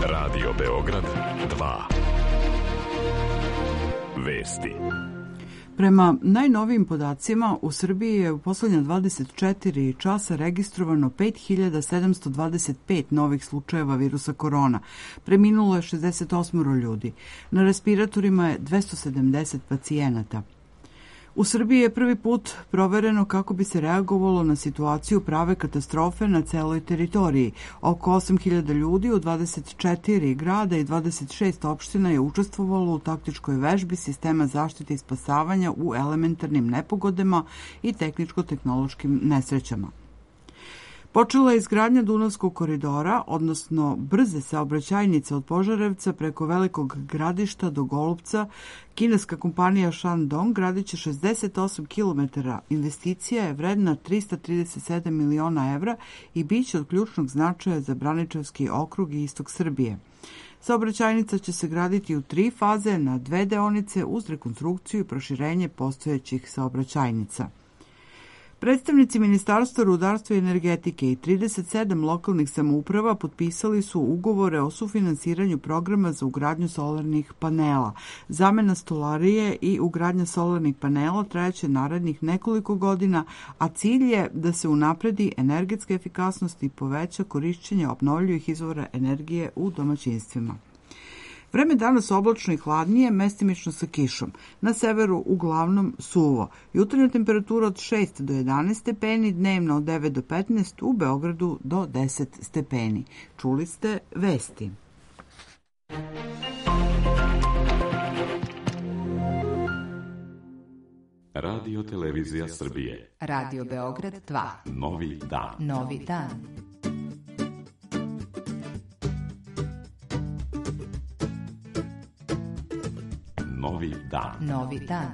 Radio Beograd 2. Vesti. Prema najnovijim podacima, u Srbiji je u poslednja 24 časa registrovano 5725 novih slučajeva virusa korona. Preminulo je 68 ljudi. Na respiratorima je 270 pacijenata. U Srbiji je prvi put provereno kako bi se reagovalo na situaciju prave katastrofe na celoj teritoriji. Oko 8000 ljudi u 24 grada i 26 opština je učestvovalo u taktičkoj vežbi sistema zaštite i spasavanja u elementarnim nepogodama i tehničko-tehnološkim nesrećama. Počela je izgradnja Dunavskog koridora, odnosno brze saobraćajnice od Požarevca preko Velikog Gradišta do Golupca. Kineska kompanija Shandong gradit će 68 km. Investicija je vredna 337 miliona evra i bit će od ključnog značaja za Braničevski okrug i istok Srbije. Saobraćajnica će se graditi u 3 faze na 2 deonice uz rekonstrukciju i proširenje postojećih saobraćajnica. Predstavnici Ministarstva rudarstva i energetike i 37 lokalnih samouprava potpisali su ugovore o sufinansiranju programa za ugradnju solarnih panela. Zamena stolarije i ugradnja solarnih panela trajaće narednih nekoliko godina, a cilj je da se unapredi energetska efikasnost i poveća korišćenje obnovljivih izvora energije u domaćinstvima. Vreme danas oblačno i hladnije, mestimično sa kišom. Na severu uglavnom suvo. Jutarnja temperatura od 6 do 11 stepeni, dnevno od 9 do 15, u Beogradu do 10 stepeni. Čuli ste vesti. Radio Televizija Srbije. Radio Beograd 2. Novi dan. Novi dan. Novi dan. Novi dan.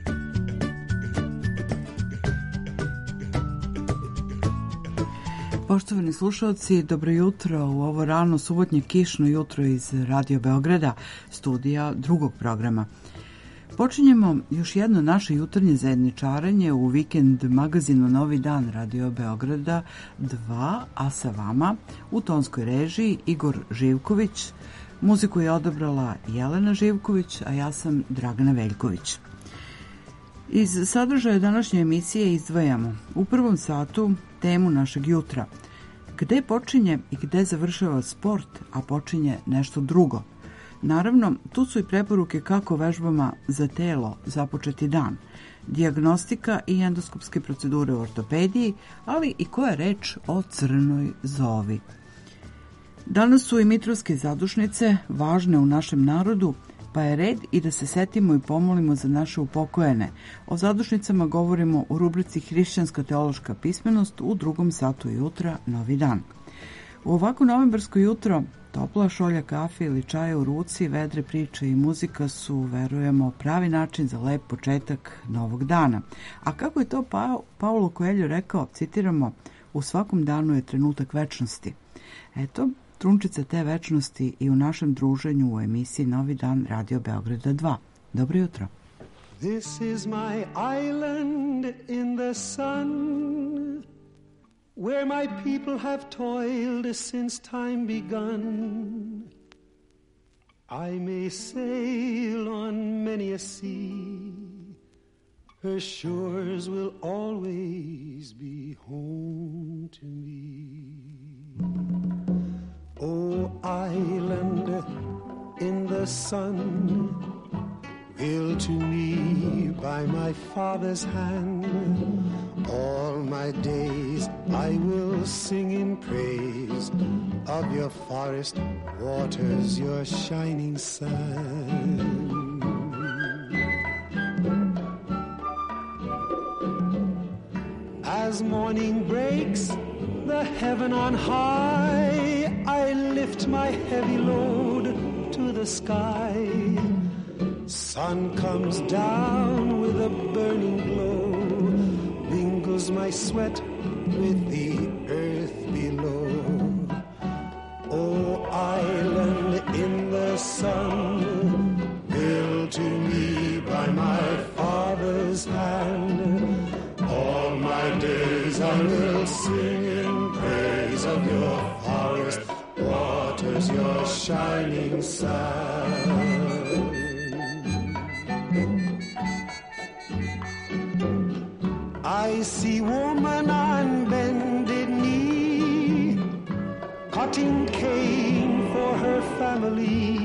Poštovani slušalci, dobro jutro u ovo rano subotnje kišno jutro iz Radio Beograda, studija drugog programa. Počinjemo još jedno naše jutarnje zajedničarenje u vikend magazinu Novi dan Radio Beograda 2, a sa vama u tonskoj režiji Igor Živković. Muziku je odabrala Jelena Živković, a ja sam Dragana Veljković. Iz sadržaja današnje emisije izdvajamo u prvom satu temu našeg jutra. Gde počinje i gde završava sport, a počinje nešto drugo? Naravno, tu su i preporuke kako vežbama za telo započeti dan, dijagnostika i endoskopske procedure u ortopediji, ali i koja je reč o crnoj zovi. Danas su i mitrovske zadušnice važne u našem narodu, pa je red i da se setimo i pomolimo za naše upokojene. O zadušnicama govorimo u rubrici Hrišćanska teološka pismenost u drugom satu jutra, Novi dan. U ovako novembarsko jutro topla šolja kafe ili čaja u ruci, vedre priče i muzika su, verujemo, pravi način za lep početak novog dana. A kako je to Paulo Coelho rekao, citiramo, u svakom danu je trenutak večnosti. Eto, trunčice te večnosti i u našem druženju u emisiji Novi dan Radio Beograda 2. Dobro jutro. This is my island in the sun, where my people have toiled since time begun. I may sail on many a sea, her shores will always be home to me. O island in the sun, built to me by my father's hand, all my days I will sing in praise of your forest waters, your shining sun. As morning breaks the heaven on high, I lift my heavy load to the sky. Sun comes down with a burning glow, mingles my sweat with the earth below. O island in the sun, built to me by my father's hand, all my days I will sing in praise of your forest waters, your shining sun. I see woman on bended knee, cutting cane for her family.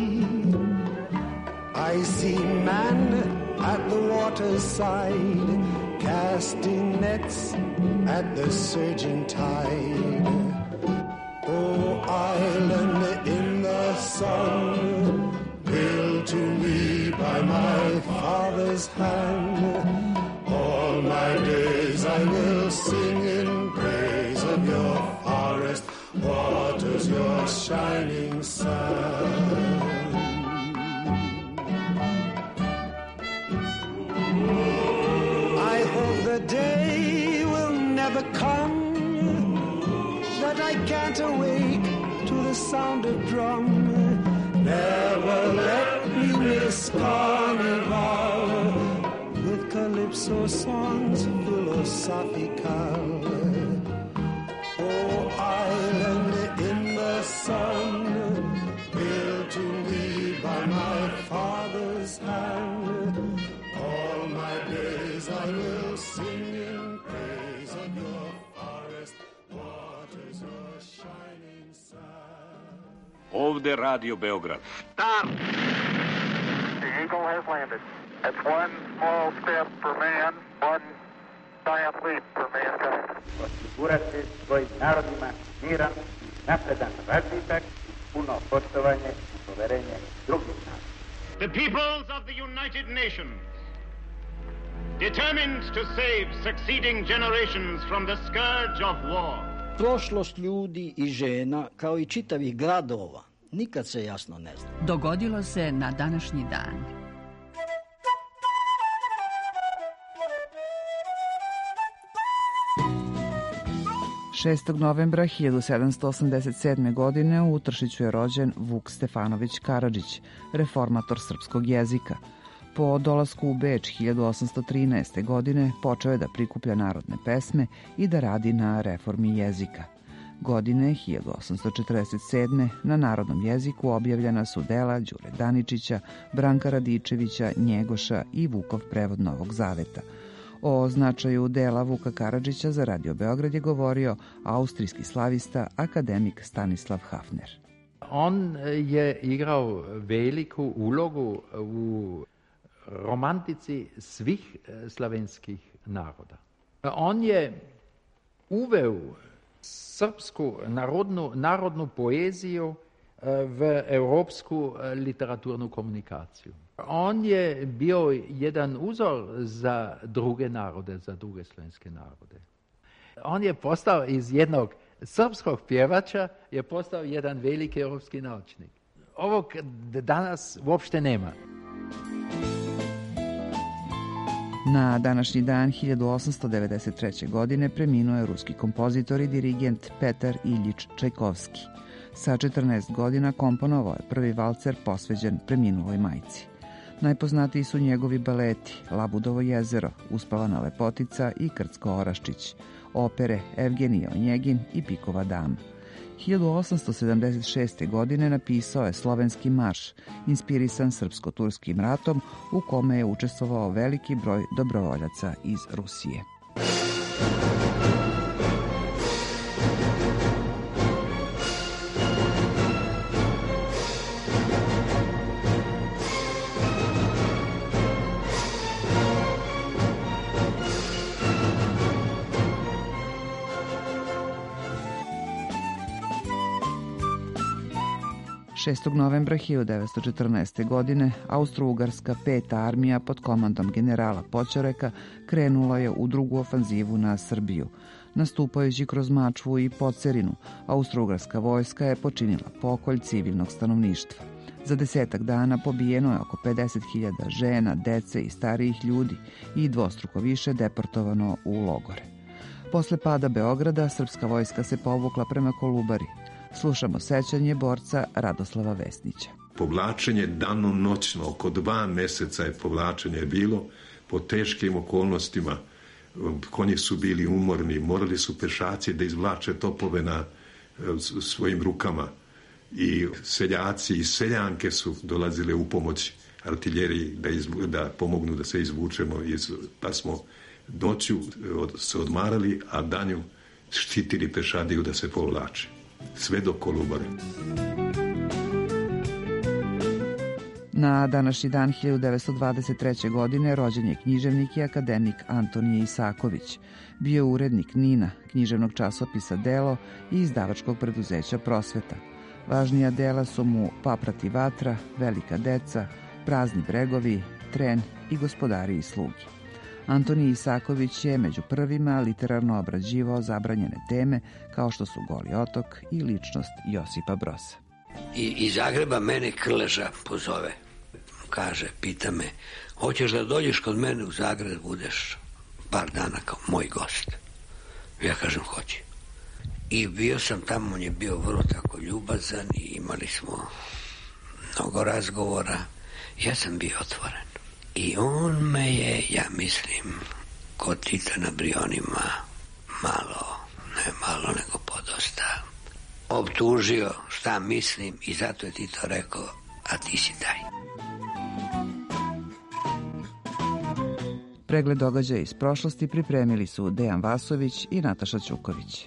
I see man at the water's side, casting nets at the surging tide. Oh, island in the sun, built to me by my father's hand. All my days I will sing in praise of your forest waters, your shining sun. I hope the day will never come that I can't awake to the sound of drum. Never let me miss carnival with calypso songs philosophical. Oh, island in the sun, built to me by my father's hand. All my days I will sing in praise of your forest waters, your shining sun. Ovde Radio Beograd. Stop! The Eagle has landed. That's one small step for man, one giant leap for mankind. Osigurati svojim narodima miran, napredan razvitak, puno poštovanje i poverenje drugih naroda. The peoples of the United Nations, determined to save succeeding generations from the scourge of war. Prošlost ljudi i žena, kao i čitavih gradova, nikad se jasno ne zna. Dogodilo se na današnji dan. 6. novembra 1787. godine u Utršiću je rođen Vuk Stefanović Karadžić, reformator srpskog jezika. Po dolasku u Beč 1813. godine počeo je da prikuplja narodne pesme i da radi na reformi jezika. Godine 1847. na narodnom jeziku objavljena su dela Đure Daničića, Branka Radičevića, Njegoša i Vukov prevod Novog Zaveta. O značaju dela Vuka Karadžića za Radio Beograd je govorio austrijski slavista akademik Stanislav Hafner. On je igrao veliku ulogu u romantici svih slavenskih naroda. On je uveo srpsku narodnu poeziju v evropsku literaturnu komunikaciju. On je bio jedan uzor za druge narode, za druge slovenske narode. On je postao iz jednog srpskog pjevača, je postao jedan veliki europski naučnik. Ovog danas uopšte nema. Na današnji dan 1893. godine preminuo je ruski kompozitor i dirigent Petar Iljič Čajkovski. Sa 14 godina komponovao je prvi valcer posveđen preminuloj majci. Najpoznatiji su njegovi baleti Labudovo jezero, Uspavana lepotica i Krcko Oraščić, opere Evgenije Onjegin i Pikova dama. 1876. godine napisao je Slovenski marš, inspirisan srpsko-turskim ratom u kome je učestvovao veliki broj dobrovoljaca iz Rusije. 6. novembra 1914. godine Austro-Ugarska 5. armija pod komandom generala Poćoreka krenula je u drugu ofanzivu na Srbiju. Nastupajući kroz Mačvu i Pocerinu, Austro-Ugarska vojska je počinila pokolj civilnog stanovništva. Za 10 dana pobijeno je oko 50.000 žena, dece i starijih ljudi i dvostruko više deportovano u logore. Posle pada Beograda, srpska vojska se povukla prema Kolubari. Slušamo sećanje borca Radoslava Vesnića. Povlačenje danonoćno, oko 2 meseca je povlačenje bilo po teškim okolnostima. Konji su bili umorni, morali su pešaci da izvlače topove na svojim rukama. i seljaci i seljanke su dolazile u pomoć artiljeriji da pomognu da se izvučemo, pa smo noću se odmarali, a danju štitili pešadiju da se povlače. Sve do Kolubare. Na današnji dan 1923. godine rođen je književnik i akademik Antonije Isaković. Bio urednik NIN-a, književnog časopisa Delo i izdavačkog preduzeća Prosveta. Važnija dela su mu Paprati vatra, Velika deca, Prazni bregovi, Tren i Gospodari i slugi. Antonije Isaković je među prvima literarno obrađivao zabranjene teme kao što su Goli otok i ličnost Josipa Broza. I iz Zagreba mene Krleža pozove. Kaže, pita me, hoćeš da dođeš kod mene u Zagreb, budeš par dana kao moj gost. Ja kažem, hoću. I bio sam tamo, on je bio vrlo tako ljubazan i imali smo mnogo razgovora. Ja sam bio otvoren. I on me je, ja mislim, kod Tita na Brionima ne malo, nego podosta optužio šta mislim i zato je Tito rekao, a ti si taj. Pregled događaja iz prošlosti pripremili su Dejan Vasović i Nataša Ćuković.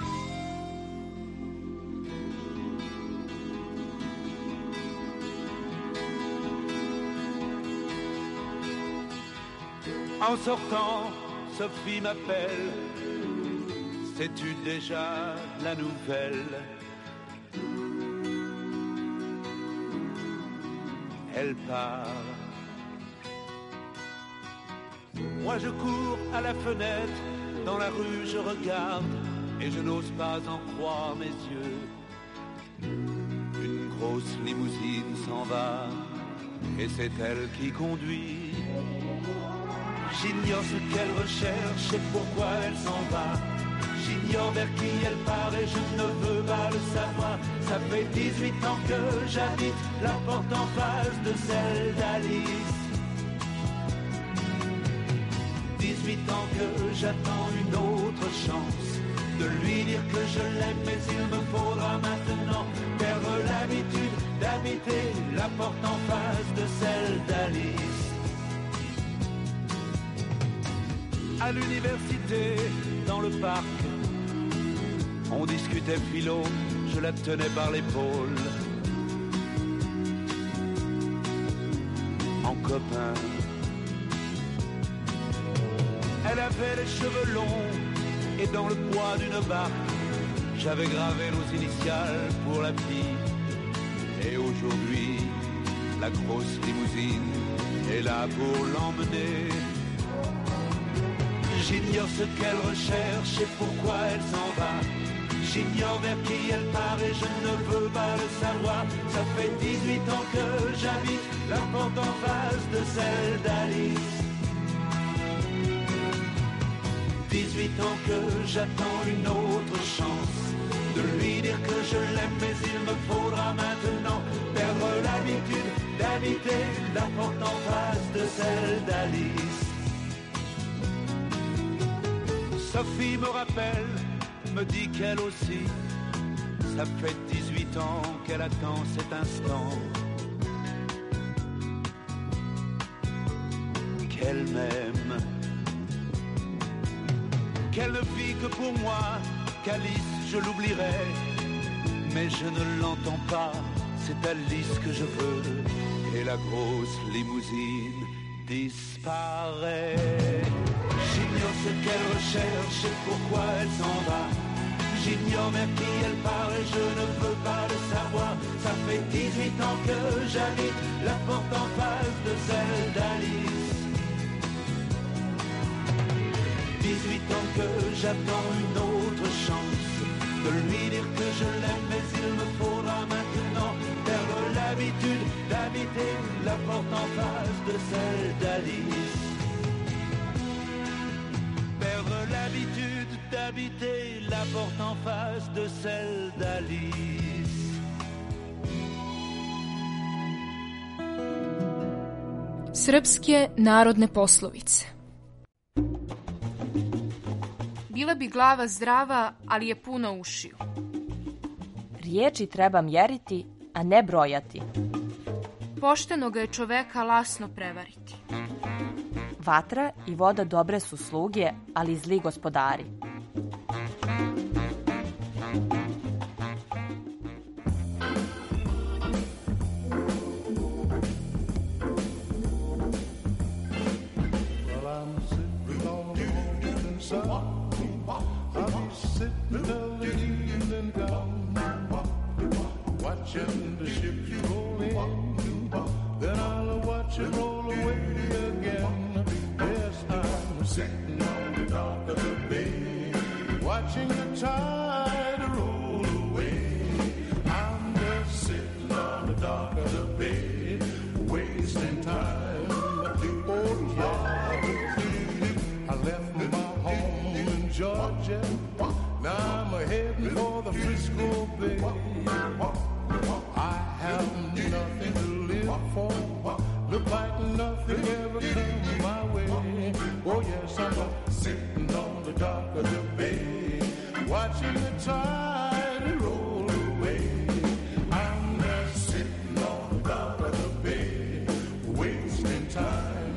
En sortant, Sophie m'appelle. Sais-tu déjà la nouvelle? Elle part. Moi je cours à la fenêtre, dans la rue je regarde et je n'ose pas en croire mes yeux. Une grosse limousine s'en va et c'est elle qui conduit. J'ignore ce qu'elle recherche et pourquoi elle s'en va. J'ignore vers qui elle part et je ne veux pas le savoir. Ça fait 18 ans que j'habite la porte en face de celle d'Alice. 18 ans que j'attends une autre chance de lui dire que je l'aime, mais il me faudra maintenant perdre l'habitude d'habiter la porte en face de celle d'Alice. À l'université, dans le parc, on discutait philo, je la tenais par l'épaule. En copain. Elle avait les cheveux longs et dans le bois d'une barque, j'avais gravé nos initiales pour la fille. Et aujourd'hui, la grosse limousine est là pour l'emmener. J'ignore ce qu'elle recherche et pourquoi elle s'en va. J'ignore vers qui elle part et je ne veux pas le savoir. Ça fait 18 ans que j'habite la porte en face de celle d'Alice. 18 ans que j'attends une autre chance de lui dire que je l'aime, mais il me faudra maintenant perdre l'habitude d'habiter la porte en face de celle d'Alice. Sophie me rappelle, me dit qu'elle aussi, ça fait 18 ans qu'elle attend cet instant. Qu'elle m'aime, qu'elle ne vit que pour moi, qu'Alice je l'oublierai, mais je ne l'entends pas, c'est Alice que je veux, et la grosse limousine disparaît. J'ignore ce qu'elle recherche et pourquoi elle s'en va. J'ignore vers qui elle part et je ne veux pas le savoir. Ça fait 18 ans que j'habite la porte en face de celle d'Alice. 18 ans que j'attends une autre chance de lui dire que je l'aime, mais il me faudra maintenant perdre l'habitude d'habiter la porte en face de celle d'Alice. Perdre l'habitude d'habiter la porte en face de celle d'Alice. Srpske narodne poslovice. Bila bi glava zdrava, ali je puno ušiju. Riječi treba mjeriti, a ne brojati. Poštenoga je čoveka lasno prevariti. Vatra i voda dobre su sluge, ali zli gospodari. Watching the ships roll in, then I'll watch it roll away again. Yes, I'm sitting on the dock of the bay, watching the tide roll away. I'm just sitting on the dock of the bay, wasting time. Oh yeah, I left my home in Georgia, now I'm heading for the Frisco Bay. I have nothing to live for, look like nothing ever comes my way. Oh yes, I'm sitting on the dock of the bay, watching the tide roll away. I'm just sitting on the dock of the bay, wasting time.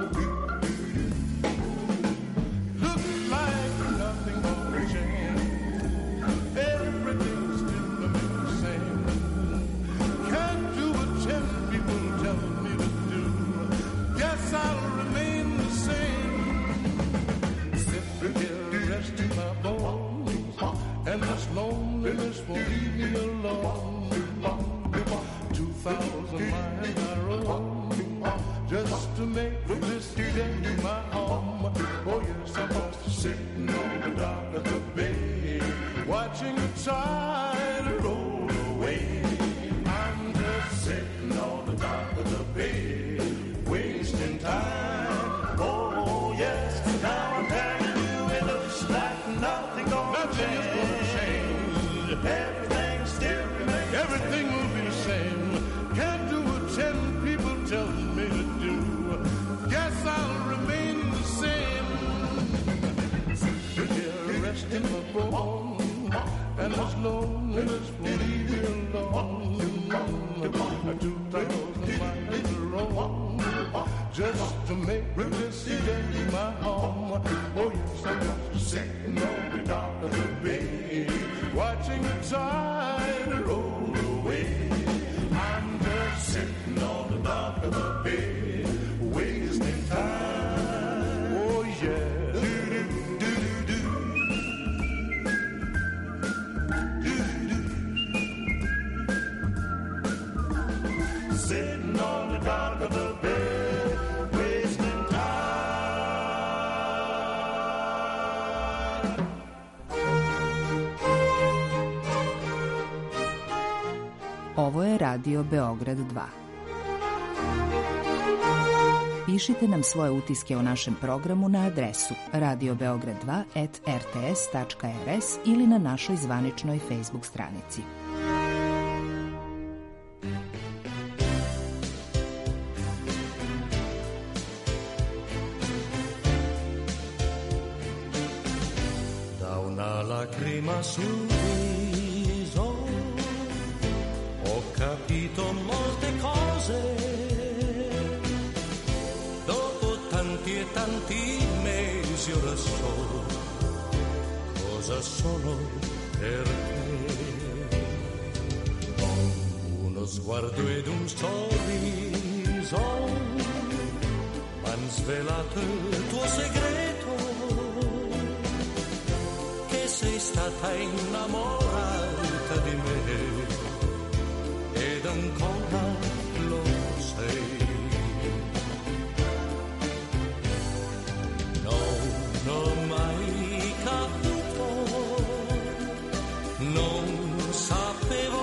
Look like nothing gonna change, everything's still the same. Can't do what 10 people tell me to do. Guess I'll remain the same. Sitting here resting my bones, and this loneliness won't leave me alone. 2,000 miles I rode just to make this day my home. Oh yes, I'm sitting on the dock of the bay, watching the tide roll away. Sitting on the dock of the bay, wasting time. Oh yes, now I'm telling you, it looks like nothing gonna change. Everything still remains. Everything will be the same. Can't do what 10 people tell me to do. Guess I'll remain the same. Sit here resting my bones, and this loneliness will leave me alone. 2,000 miles to roam, just to make this day my home. Oh yes, I'm just sitting on the dock of the bay, watching the tide roll away. I'm just sitting on the dock of the bay, wasting time. Oh yeah. Sitting on the dock of the bay, wasting time. Ovo je Radio Beograd 2. Pišite nam svoje utiske o našem programu na adresu radiobeograd2@rts.rs ili na našoj zvaničnoj Facebook stranici. Lacrima sul viso, ho capito molte cose, dopo tanti e tanti mesi ora so cosa sono per te. Uno sguardo ed un sorriso m'han svelato il tuo segreto, sei stata innamorata di me ed ancora lo sei. Non ho mai capito, non sapevo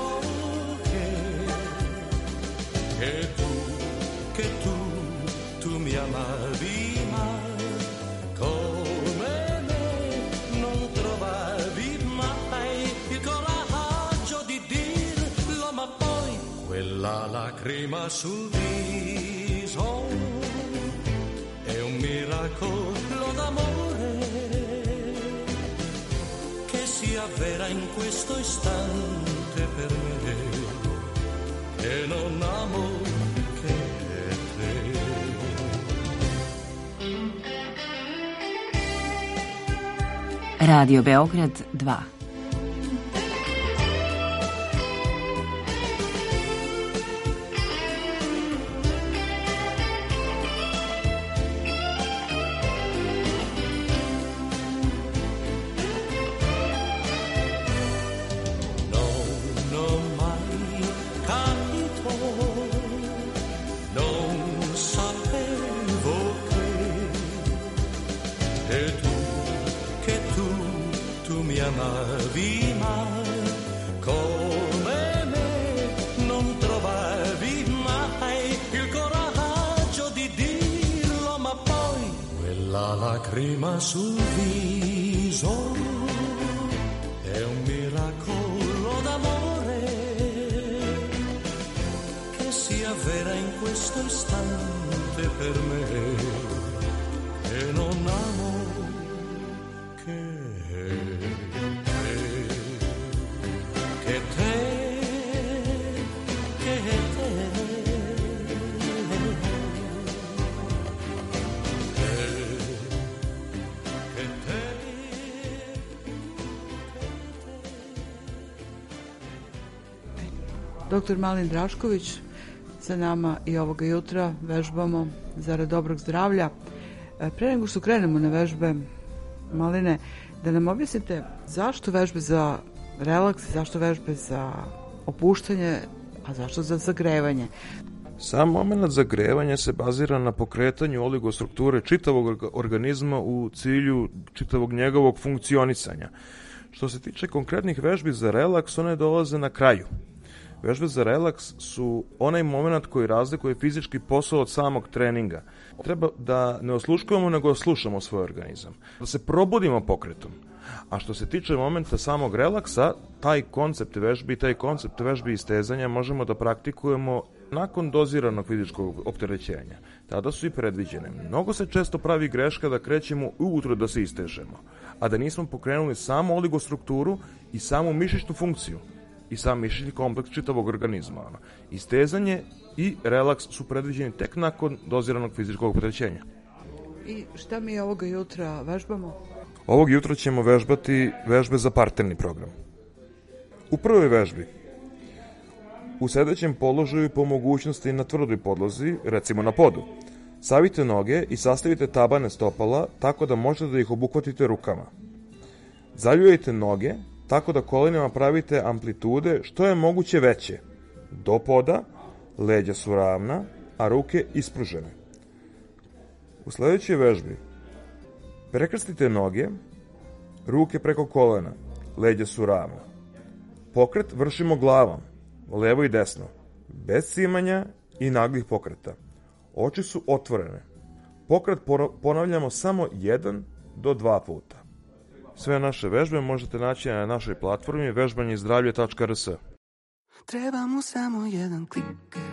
che tu mi amavi, ma la lacrima sul viso è un miracolo d'amore che si avvera in questo istante per non amo che te. Radio Beograd 2. Amavi mai come me, non trovavi mai il coraggio di dirlo, ma poi quella lacrima sul viso è un miracolo d'amore che si avvera in questo istante per me, e non amo Dr. Malin Drašković sa nama i ovoga jutra vežbamo zarad dobrog zdravlja. Pre nego što krenemo na vežbe, Maline, da nam objasnite zašto vežbe za relaks, zašto vežbe za opuštanje, a zašto za zagrevanje? Sam moment zagrevanja se bazira na pokretanju oligostrukture čitavog organizma u cilju čitavog njegovog funkcionisanja. Što se tiče konkretnih vežbi za relaks, one dolaze na kraju. Vežbe za relaks su onaj moment koji razlikuje fizički posao od samog treninga. Treba da ne osluškujemo, nego oslušamo svoj organizam. Da se probudimo pokretom. A što se tiče momenta samog relaksa, taj koncept vežbi i stezanja možemo da praktikujemo nakon doziranog fizičkog opterećenja. Tada su i predviđene. Mnogo se često pravi greška da krećemo ujutro da se istežemo, a da nismo pokrenuli samu oligostrukturu i samu mišićnu funkciju i sam mišićni kompleks čitavog organizma. Istezanje i relaks su predviđeni tek nakon doziranog fizičkog opterećenja. I šta mi ovoga jutra vežbamo? Ovog jutra ćemo vežbati vežbe za parterni program. U prvoj vežbi, u sedećem položaju po mogućnosti na tvrdoj podlozi, recimo na podu, savite noge i sastavite tabane stopala tako da možete da ih obuhvatite rukama. Zaljujete noge tako da kolenima pravite amplitude što je moguće veće. Do poda, leđa su ravna, a ruke ispružene. U sledećoj vežbi prekrstite noge, ruke preko kolena, leđa su ravna. Pokret vršimo glavom, levo i desno, bez cimanja i naglih pokreta. Oči su otvorene. Pokret ponavljamo samo 1 do 2 puta. Sve naše vežbe možete naći na našoj platformi vežbanjezdravlje.rs. Treba mu samo jedan klik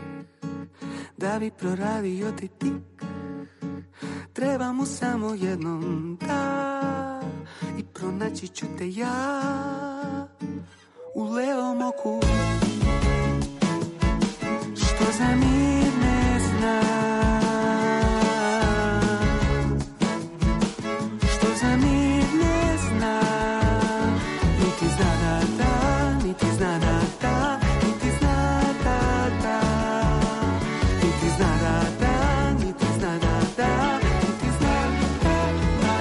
da bi proradio ti tik. Treba mu samo jednom da i pronaći ću te ja u levom oku. Što za mir ne zna, što za mir ne zna, niti zna da da, niti zna da da, niti zna da da, niti zna da da, niti zna da da, niti zna da da.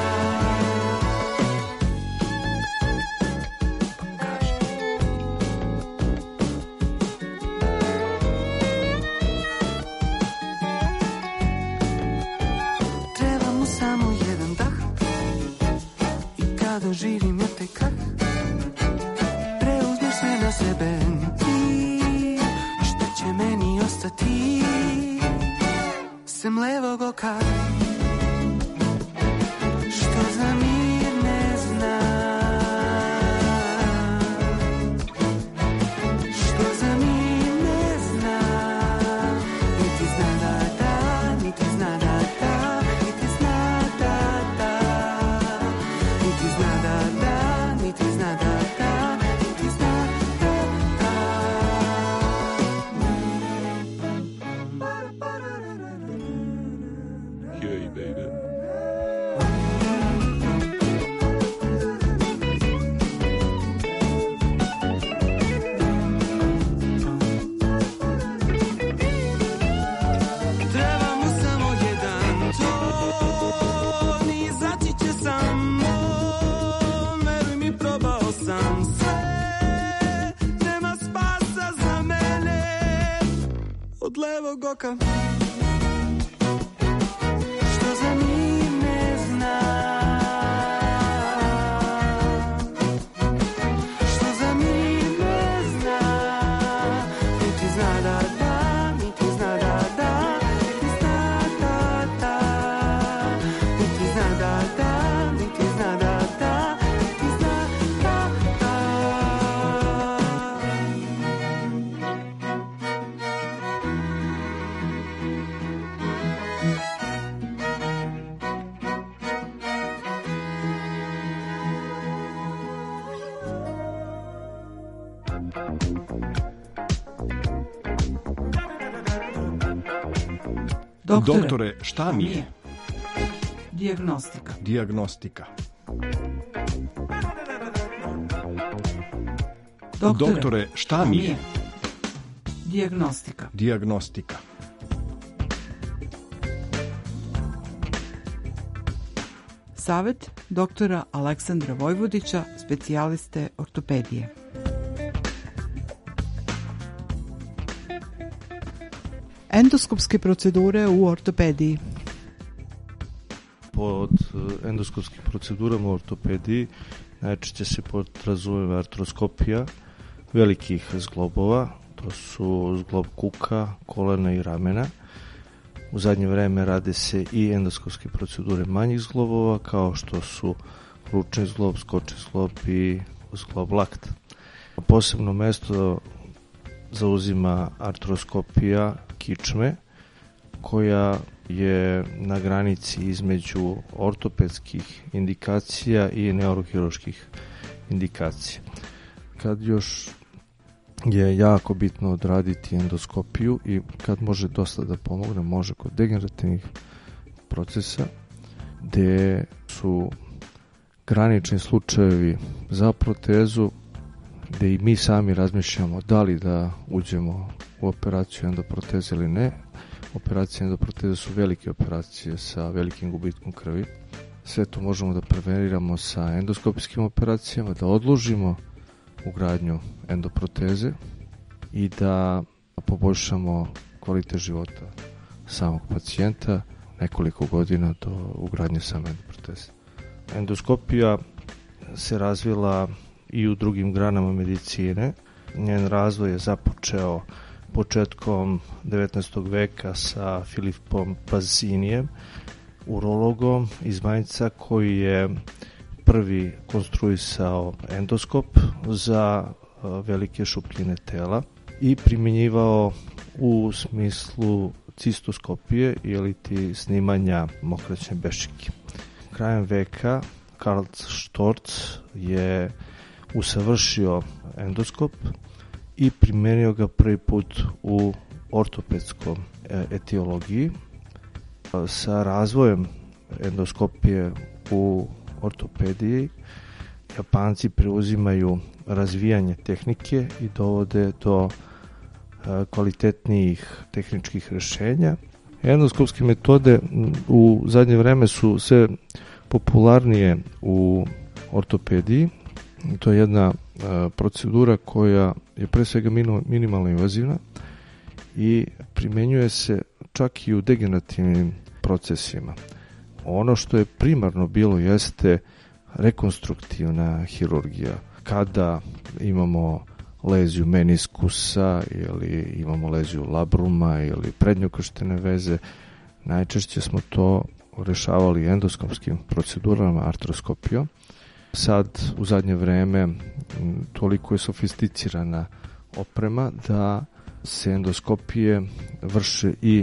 Treba mu samo jedan dah i kad doživim ja taj kak, preuzmeš sve na sebe ti, šta će meni ostati sem levog oka. Što za mir ne zna, što za mir ne zna, niti zna da da, niti zna da da, niti zna da da, niti zna da da, niti zna da da, niti zna da da. od levog oka. Što za njih ne zna, što za njih ne zna, niti zna da da, niti zna da da, niti zna da da, niti zna da da, niti zna da da, niti zna da da. Doktore, šta mi je? Dijagnostika. Dijagnostika. Doktore, šta mi je? Dijagnostika. Dijagnostika. Savet doktora Aleksandra Vojvodića, specijaliste ortopedije. Endoskopske procedure u ortopediji. Pod endoskopskim procedurama u ortopediji najčešće se podrazumeva artroskopija velikih zglobova, to su zglob kuka, kolena i ramena. U zadnje vreme rade se i endoskopske procedure manjih zglobova, kao što su ručni zglob, skočni zglob i zglob lakta. Posebno mesto zauzima artroskopija kičme, koja je na granici između ortopedskih indikacija i neurohirurških indikacija. Kad još je jako bitno odraditi endoskopiju i kad može dosta da pomogne, može kod degenerativnih procesa, gde su granični slučajevi za protezu, gde i mi sami razmišljamo da li da uđemo u operaciju endoproteze ili ne. Operacije endoproteze su velike operacije sa velikim gubitkom krvi. Sve to možemo da preveniramo sa endoskopijskim operacijama, da odložimo ugradnju endoproteze i da poboljšamo kvalitet života samog pacijenta nekoliko godina do ugradnje same endoproteze. Endoskopija se razvila i u drugim granama medicine. Njen razvoj je započeo početkom 19. veka sa Filipom Pazzinijem, urologom iz Banjca, koji je prvi konstruisao endoskop za velike šupljine tela i primjenjivao u smislu cistoskopije ili ti snimanja mokraćne bešike. Krajem veka Karl Storz je usavršio endoskop i primenio ga prvi put u ortopedskom etiologiji. Sa razvojem endoskopije u ortopediji Japanci preuzimaju razvijanje tehnike i dovode do kvalitetnijih tehničkih rešenja. Endoskopske metode u zadnje vreme su sve popularnije u ortopediji. To je jedna procedura koja je pre svega minimalno invazivna i primenjuje se čak i u degenerativnim procesima. Ono što je primarno bilo jeste rekonstruktivna hirurgija. Kada imamo leziju meniskusa ili imamo leziju labruma ili prednjokrštene veze, najčešće smo to rešavali endoskopskim procedurama, artroskopijom. Sad, u zadnje vreme, toliko je sofisticirana oprema da se endoskopije vrše i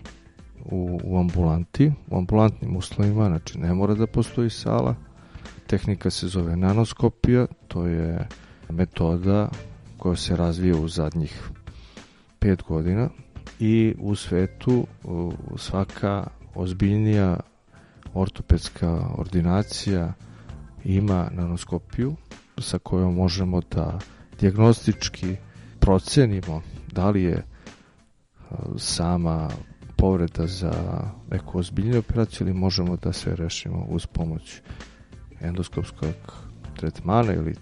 u ambulanti, u ambulantnim uslovima, znači ne mora da postoji sala. Tehnika se zove nanoskopija, to je metoda koja se razvija u zadnjih 5 godina i u svetu svaka ozbiljnija ortopedska ordinacija ima nanoskopiju sa kojom možemo da dijagnostički procenimo da li je sama povreda za neku ozbiljniju operaciju ili možemo da sve rešimo uz pomoć endoskopskog tretmana ili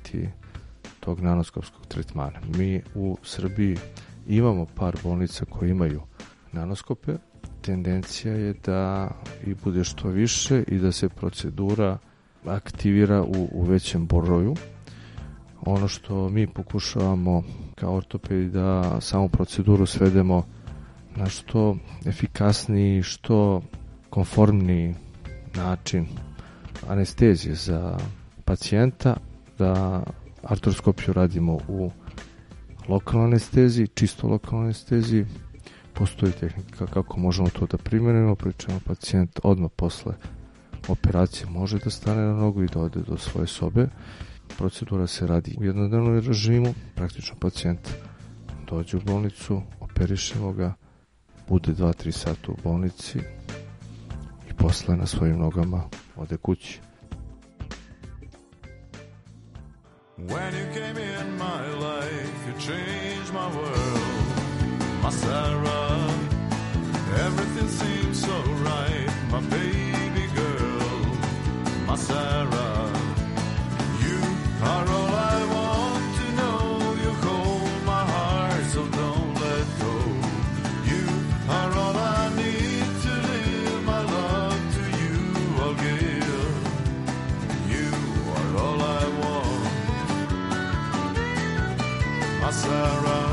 tog nanoskopskog tretmana. Mi u Srbiji imamo par bolnica koje imaju nanoskope. Tendencija je da i bude što više i da se procedura aktivira u većem broju. Ono što mi pokušavamo kao ortopedi da samu proceduru svedemo na što efikasniji, što konformniji način anestezije za pacijenta, da artroskopiju radimo u lokalnoj anesteziji, čisto lokalnoj anesteziji. Postoji tehnika kako možemo to da primenimo, pričamo pacijent odmah posle operacije može da stane na nogu i da ode do svoje sobe. Procedura se radi u jednodnevnom režimu, praktično pacijent dođe u bolnicu, operišemo ga, bude 2-3 sata u bolnici i posle na svojim nogama ode kući. When you came in my life, you changed my world, my Sarah. Everything seems so right, my baby girl, my Sarah. You are all I want to know. You hold my heart, so don't let go. You are all I need to live. My love to you I'll give. You are all I want, my Sarah.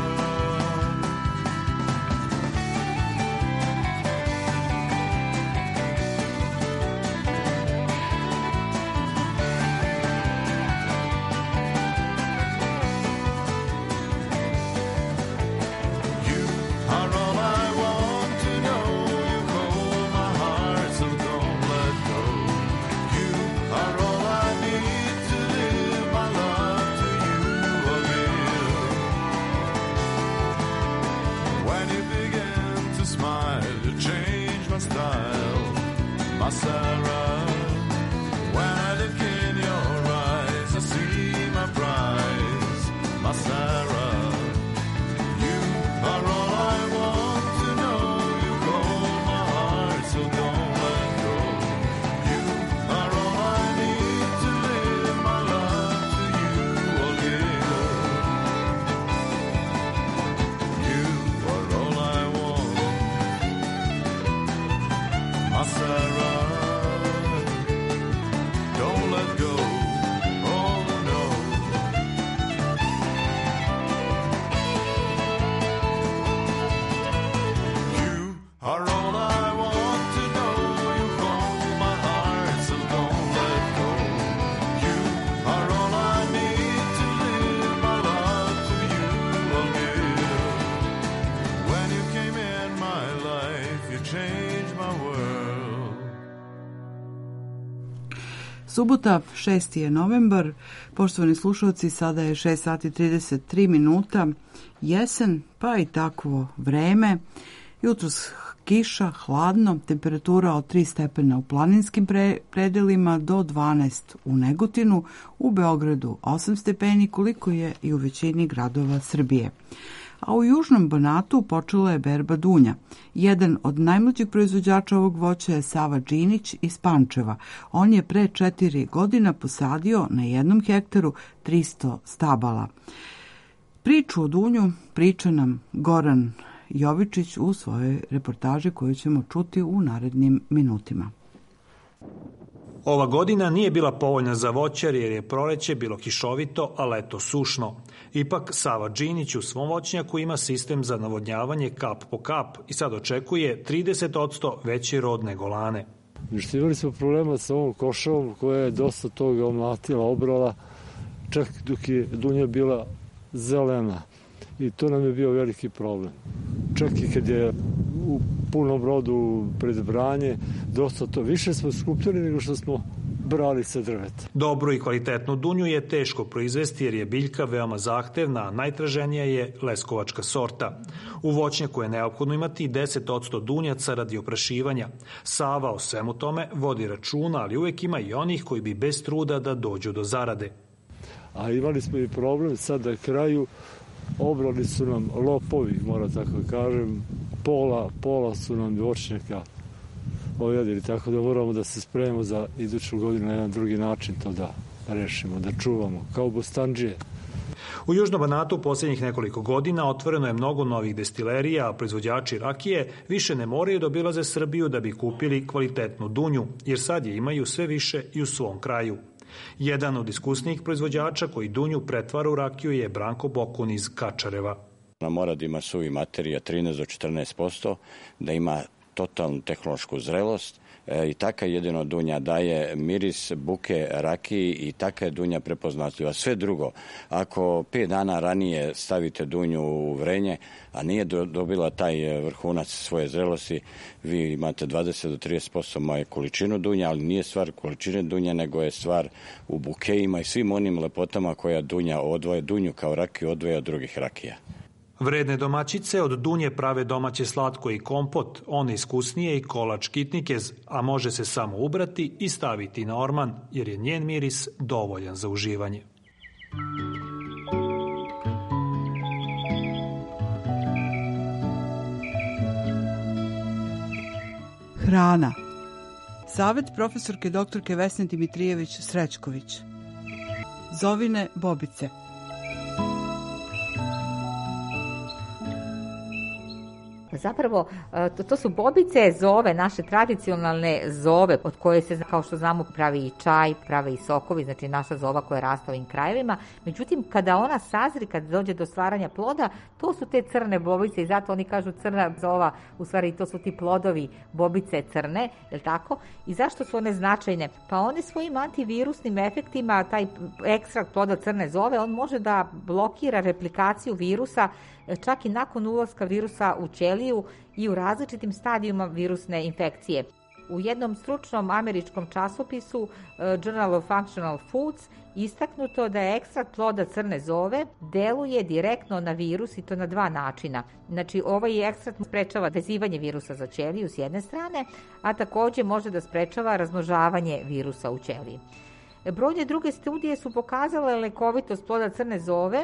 Style, my Sarah. When I look in your eyes, I see my prize, my Sarah. You are all I want to know. You hold my heart, so don't let go. You are all I need to live. My love to you I'll give. You are all I want, my Sarah. Don't let go, oh no. You are all I want to know. You hold my heart, so don't let go. You are all I need to live. My love to you I'll give. When you came in my life, you changed my world. Subota, 6. je novembar. Poštovani slušalci, sada je 6 sati 33 minuta. Jesen, pa i takvo vreme. Jutros kiša, hladno, temperatura od 3 stepena u planinskim predelima do 12 u Negotinu, u Beogradu 8 stepeni, koliko je i u većini gradova Srbije. A u Južnom Banatu počela je berba dunja. Jedan od najmlađih proizvođača ovog voća je Sava Džinić iz Pančeva. On je pre 4 godina posadio na 1 hektaru 300 stabala. Priču o dunju priča nam Goran Jovičić u svojoj reportaži koju ćemo čuti u narednim minutima. Ova godina nije bila povoljna za voćar jer je proleće bilo kišovito, a leto sušno. Ipak Sava Džinić u svom voćnjaku ima sistem za navodnjavanje kap po kap i sad očekuje 30% veći rod nego lane. Imali smo problema sa ovom košavom koja je dosta toga omlatila, obrala, čak dok je dunja bila zelena. I to nam je bio veliki problem. Čak i kad je u punom rodu pred branje, dosta to više smo skupljali nego što smo brali sa drveta. Dobru i kvalitetnu dunju je teško proizvesti jer je biljka veoma zahtevna, a najtraženija je leskovačka sorta. U voćnjaku je neophodno imati 10% dunjaca radi oprašivanja. Sava o svemu tome vodi računa, ali uvek ima i onih koji bi bez truda da dođu do zarade. A imali smo i problem sad na kraju, obrali su nam lopovi, moram tako kažem, pola su nam voćnjaka ojadili, tako da moramo da se spremimo za iduću godinu na jedan drugi način to da rešimo, da čuvamo, kao bostandžije. U Južnom Banatu u posljednjih nekoliko godina otvoreno je mnogo novih destilerija, a proizvođači rakije više ne moraju da obilaze Srbiju da bi kupili kvalitetnu dunju, jer sad je imaju sve više i u svom kraju. Jedan od iskusnijih proizvođača koji dunju pretvara u rakiju je Branko Bokun iz Kačareva. Ona mora da ima suvi materija 13 do 14%, da ima totalnu tehnološku zrelost i taka jedino dunja daje miris buke rakiji i taka je dunja prepoznatljiva. Sve drugo, ako 5 dana ranije stavite dunju u vrenje, a nije dobila taj vrhunac svoje zrelosti, vi imate 20 do 30% moje količinu dunja, ali nije stvar količine dunja, nego je stvar u bukejima i svim onim lepotama koja dunja odvoje, dunju kao rakiju odvoje od drugih rakija. Vredne domaćice od dunje prave domaće slatko i kompot, one iskusnije i kolač kitnikez, a može se samo ubrati i staviti na orman, jer je njen miris dovoljan za uživanje. Hrana. Savet profesorke doktorke Vesne Dimitrijević-Srećković. Zovine bobice. Zapravo, to su bobice, zove, naše tradicionalne zove, od koje se, kao što znamo, pravi i čaj, pravi i sokovi, znači naša zova koja raste u ovim krajevima. Međutim, kada ona sazri, kada dođe do stvaranja ploda, to su te crne bobice i zato oni kažu crna zova, u stvari to su ti plodovi bobice crne, je li tako? I zašto su one značajne? Pa one svojim antivirusnim efektima, taj ekstrakt ploda crne zove, on može da blokira replikaciju virusa čak i nakon ulaska virusa u ćeliju i u različitim stadijima virusne infekcije. U jednom stručnom američkom časopisu Journal of Functional Foods istaknuto da je ekstrakt ploda crne zove deluje direktno na virus i to na 2 načina. Znači, ovaj ekstrakt sprečava vezivanje virusa za ćeliju s jedne strane, a takođe može da sprečava razmnožavanje virusa u ćeliji. Brojne druge studije su pokazale lekovitost ploda crne zove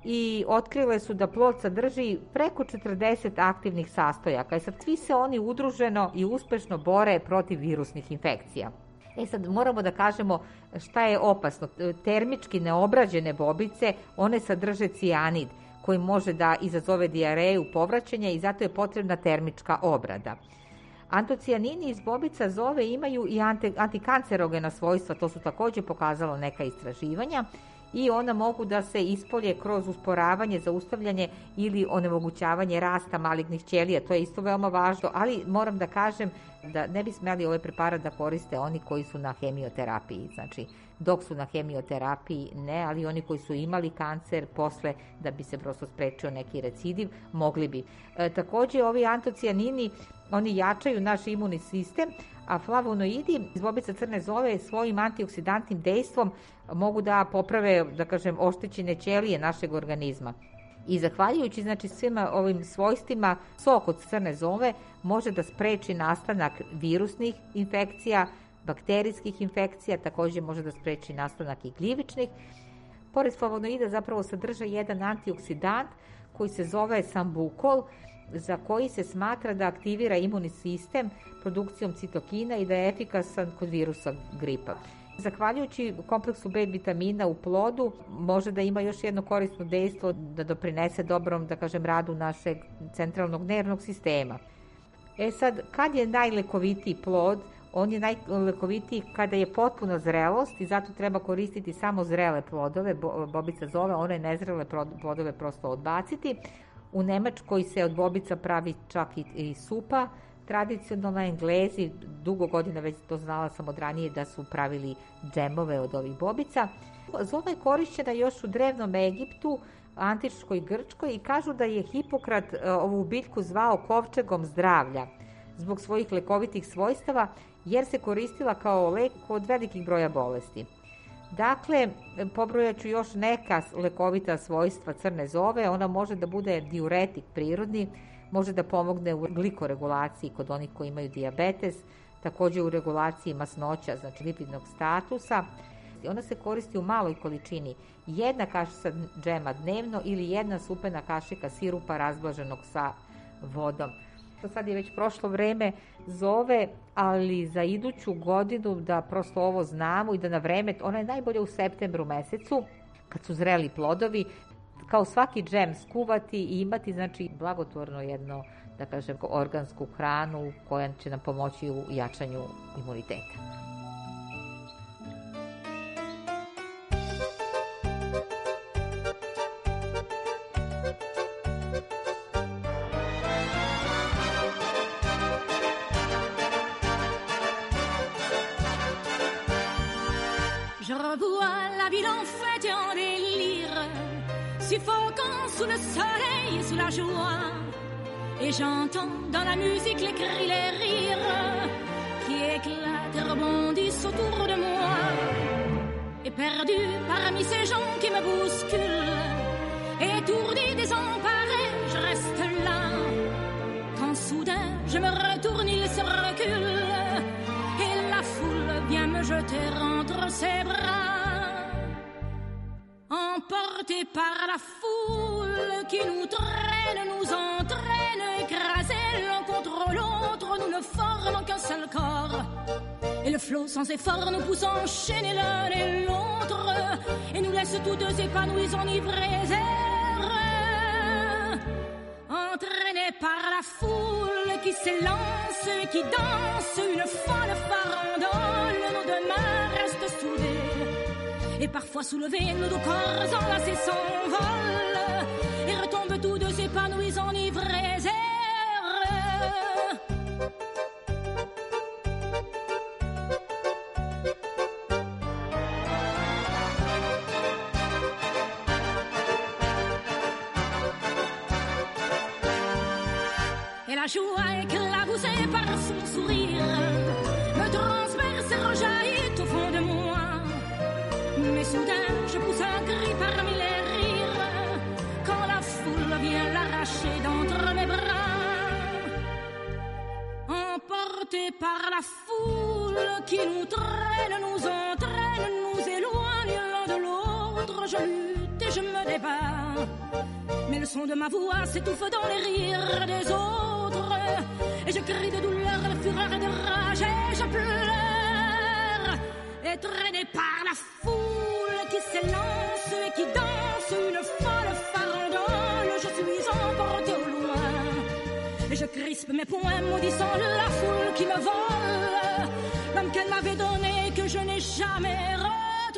i otkrile su da plod sadrži preko 40 aktivnih sastojaka. I sad svi se oni udruženo i uspešno bore protiv virusnih infekcija. Sad moramo da kažemo šta je opasno. Termički neobrađene bobice, one sadrže cijanid koji može da izazove dijareju, povraćanje i zato je potrebna termička obrada. Antocijanini iz bobica zove imaju i antikancerogena svojstva, to su takođe pokazalo neka istraživanja, i ona mogu da se ispolje kroz usporavanje, zaustavljanje ili onemogućavanje rasta malignih ćelija. To je isto veoma važno, ali moram da kažem da ne bi smeli ovaj preparat da koriste oni koji su na hemioterapiji. Znači, dok su na hemioterapiji ne, ali oni koji su imali kancer posle, da bi se prosto sprečio neki recidiv, mogli bi. Takođe, ovi antocijanini, oni jačaju naš imunni sistem, a flavonoidi iz bobica crne zove svojim antioksidantnim dejstvom mogu da poprave, da kažem, oštećene ćelije našeg organizma. I zahvaljujući, znači, svima ovim svojstvima, sok od crne zove može da spreči nastanak virusnih infekcija, bakterijskih infekcija, takođe može da spreči nastanak i gljivičnih. Pored flavonoida zapravo sadrže jedan antioksidant koji se zove sambukol, za koji se smatra da aktivira imunni sistem produkcijom citokina i da je efikasan kod virusa gripa. Zahvaljujući kompleksu B vitamina u plodu može da ima još jedno korisno dejstvo da doprinese dobrom, da kažem, radu našeg centralnog nervnog sistema. Sad, kad je najlekovitiji plod? On je najlekovitiji kada je potpuna zrelost i zato treba koristiti samo zrele plodove, bobica zove, one nezrele plodove prosto odbaciti. U Nemačkoj se od bobica pravi čak i supa. Tradicionalno Englezi, dugo godina već to znala sam od ranije da su pravili džemove od ovih bobica. Zova je korišćena još u drevnom Egiptu, antičkoj Grčkoj i kažu da je Hipokrat ovu biljku zvao kovčegom zdravlja zbog svojih lekovitih svojstava jer se koristila kao lek kod velikih broja bolesti. Dakle, pobrojaću još neka lekovita svojstva crne zove. Ona može da bude diuretik prirodni, može da pomogne u glikoregulaciji kod onih koji imaju dijabetes, takođe u regulaciji masnoća, znači lipidnog statusa. Ona se koristi u maloj količini, 1 kašica džema dnevno ili 1 supena kašika sirupa razblaženog sa vodom. Sad je već prošlo vreme zove, ali za iduću godinu da prosto ovo znamo i da na vreme, ona je najbolje u septembru mesecu, kad su zreli plodovi, kao svaki džem skuvati i imati, znači, blagotvorno jedno, da kažem, organsku hranu koja će nam pomoći u jačanju imuniteta. Je revois la ville en fête et en délire, suffocant sous le soleil et sous la joie. Et j'entends dans la musique les cris, les rires qui éclatent et rebondissent autour de moi. Et perdu parmi ces gens qui me bousculent, étourdi, désemparé, je reste là. Quand soudain je me retourne, il se recule et la foule vient me jeter entre ses bras. Emportés par la foule qui nous traîne, nous entraîne, écrasés l'un contre l'autre, nous ne formons qu'un seul corps. Et le flot sans effort nous pousse à enchaîner l'un et l'autre, et nous laisse tous deux épanouis, enivrés, erreurs. Entraînés par la foule qui s'élance et qui danse une folle farandole, nos deux mains restent soudées. Et parfois soulevés, nos deux corps enlacés s'envolent et retombent tous deux épanouis, enivrés, erreurs. Et la joie éclaboussée par son sourire me transperce et rejaillit au fond de moi. Mais soudain je pousse un cri parmi les rires quand la foule vient l'arracher d'entre mes bras. Emportés par la foule qui nous traîne, nous entraîne, nous éloigne l'un de l'autre, je lutte et je me débat. Mais le son de ma voix s'étouffe dans les rires des autres, et je crie de douleur, de fureur et de rage, et je pleure. Et traîné par la foule qui s'élance et qui danse une folle farandole, je suis emporté au loin. Et je crispe mes poings, maudissant la foule qui me vole l'homme qu'elle m'avait donné et que je n'ai jamais retrouvé.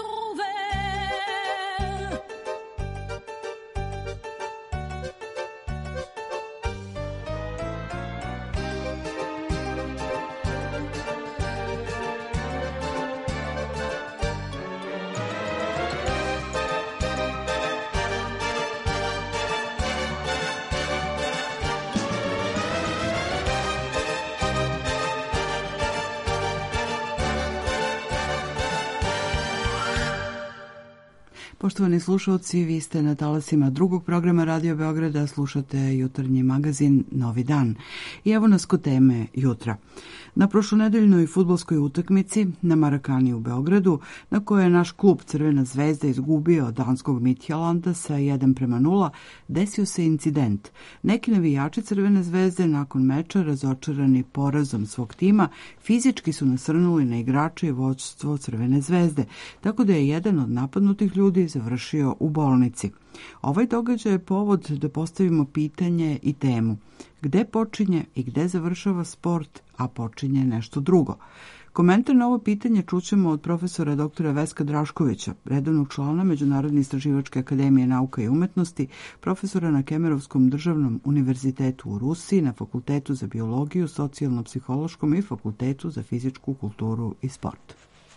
Poštovani slušalci, vi ste na talasima drugog programa Radio Beograda, slušate jutarnji magazin Novi dan. I evo nas kod teme jutra. Na prošlonedeljnoj fudbalskoj utakmici na Marakani u Beogradu, na kojoj je naš klub Crvena zvezda izgubio od danskog Midtjylanda sa 1:0, desio se incident. Neki navijači Crvene zvezde nakon meča, razočarani porazom svog tima, fizički su nasrnuli na igrače i vođstvo Crvene zvezde, tako da je jedan od napadnutih ljudi završio u bolnici. Ovaj događaj je povod da postavimo pitanje i temu. Gde počinje i gde završava sport, a počinje nešto drugo? Komentar na ovo pitanje čućemo od profesora doktora Veska Draškovića, redovnog člana Međunarodne istraživačke akademije nauka i umetnosti, profesora na Kemerovskom državnom univerzitetu u Rusiji, na Fakultetu za biologiju, socijalno-psihološkom i Fakultetu za fizičku kulturu i sport.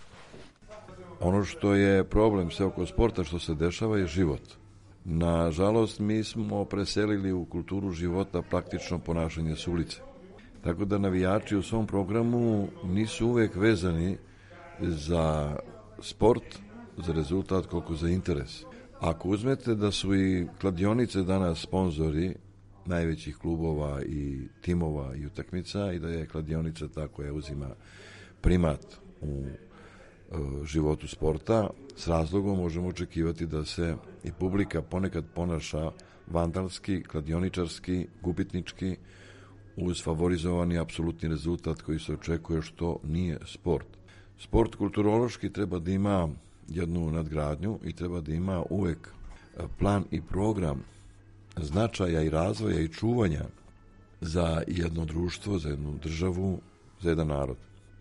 Ono što je problem sve oko sporta što se dešava je život. Nažalost, mi smo preselili u kulturu života praktično ponašanje s ulice. Tako da navijači u svom programu nisu uvek vezani za sport, za rezultat, koliko za interes. Ako uzmete da su i kladionice danas sponzori najvećih klubova i timova i utakmica i da je kladionica ta koja uzima primat u životu sporta, s razlogom možemo očekivati da se i publika ponekad ponaša vandalski, kladioničarski, gubitnički, uz favorizovani apsolutni rezultat koji se očekuje, što nije sport. Sport kulturološki treba da ima jednu nadgradnju i treba da ima uvek plan i program značaja i razvoja i čuvanja za jedno društvo, za jednu državu, za jedan narod.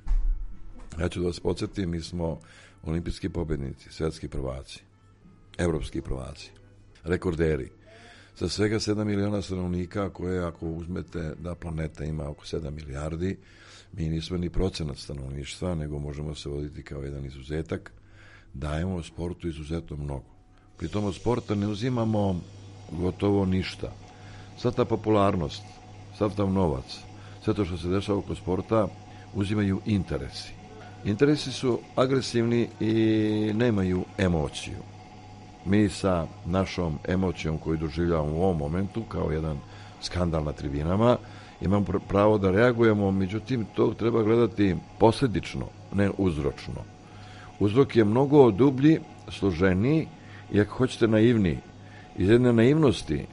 Ja ću da vas podsjetim, mi smo olimpijski pobednici, svetski prvaci, evropski prvaci, rekorderi. Sa svega 7 miliona stanovnika koje, ako uzmete da planeta ima oko 7 milijardi, mi nismo ni procenat stanovništva, nego možemo se voditi kao jedan izuzetak. Dajemo sportu izuzetno mnogo. Pri tom od sporta ne uzimamo gotovo ništa. Sva ta popularnost, sav tav novac, sve to što se dešava oko sporta, uzimaju interesi. Interesi su agresivni i nemaju emociju. Mi sa našom emocijom koju doživljavamo u ovom momentu, kao jedan skandal na tribinama, imamo pravo da reagujemo, međutim, to treba gledati posledično, ne uzročno. Uzrok je mnogo dublji, složeniji i ako hoćete naivniji. Iz jedne naivnosti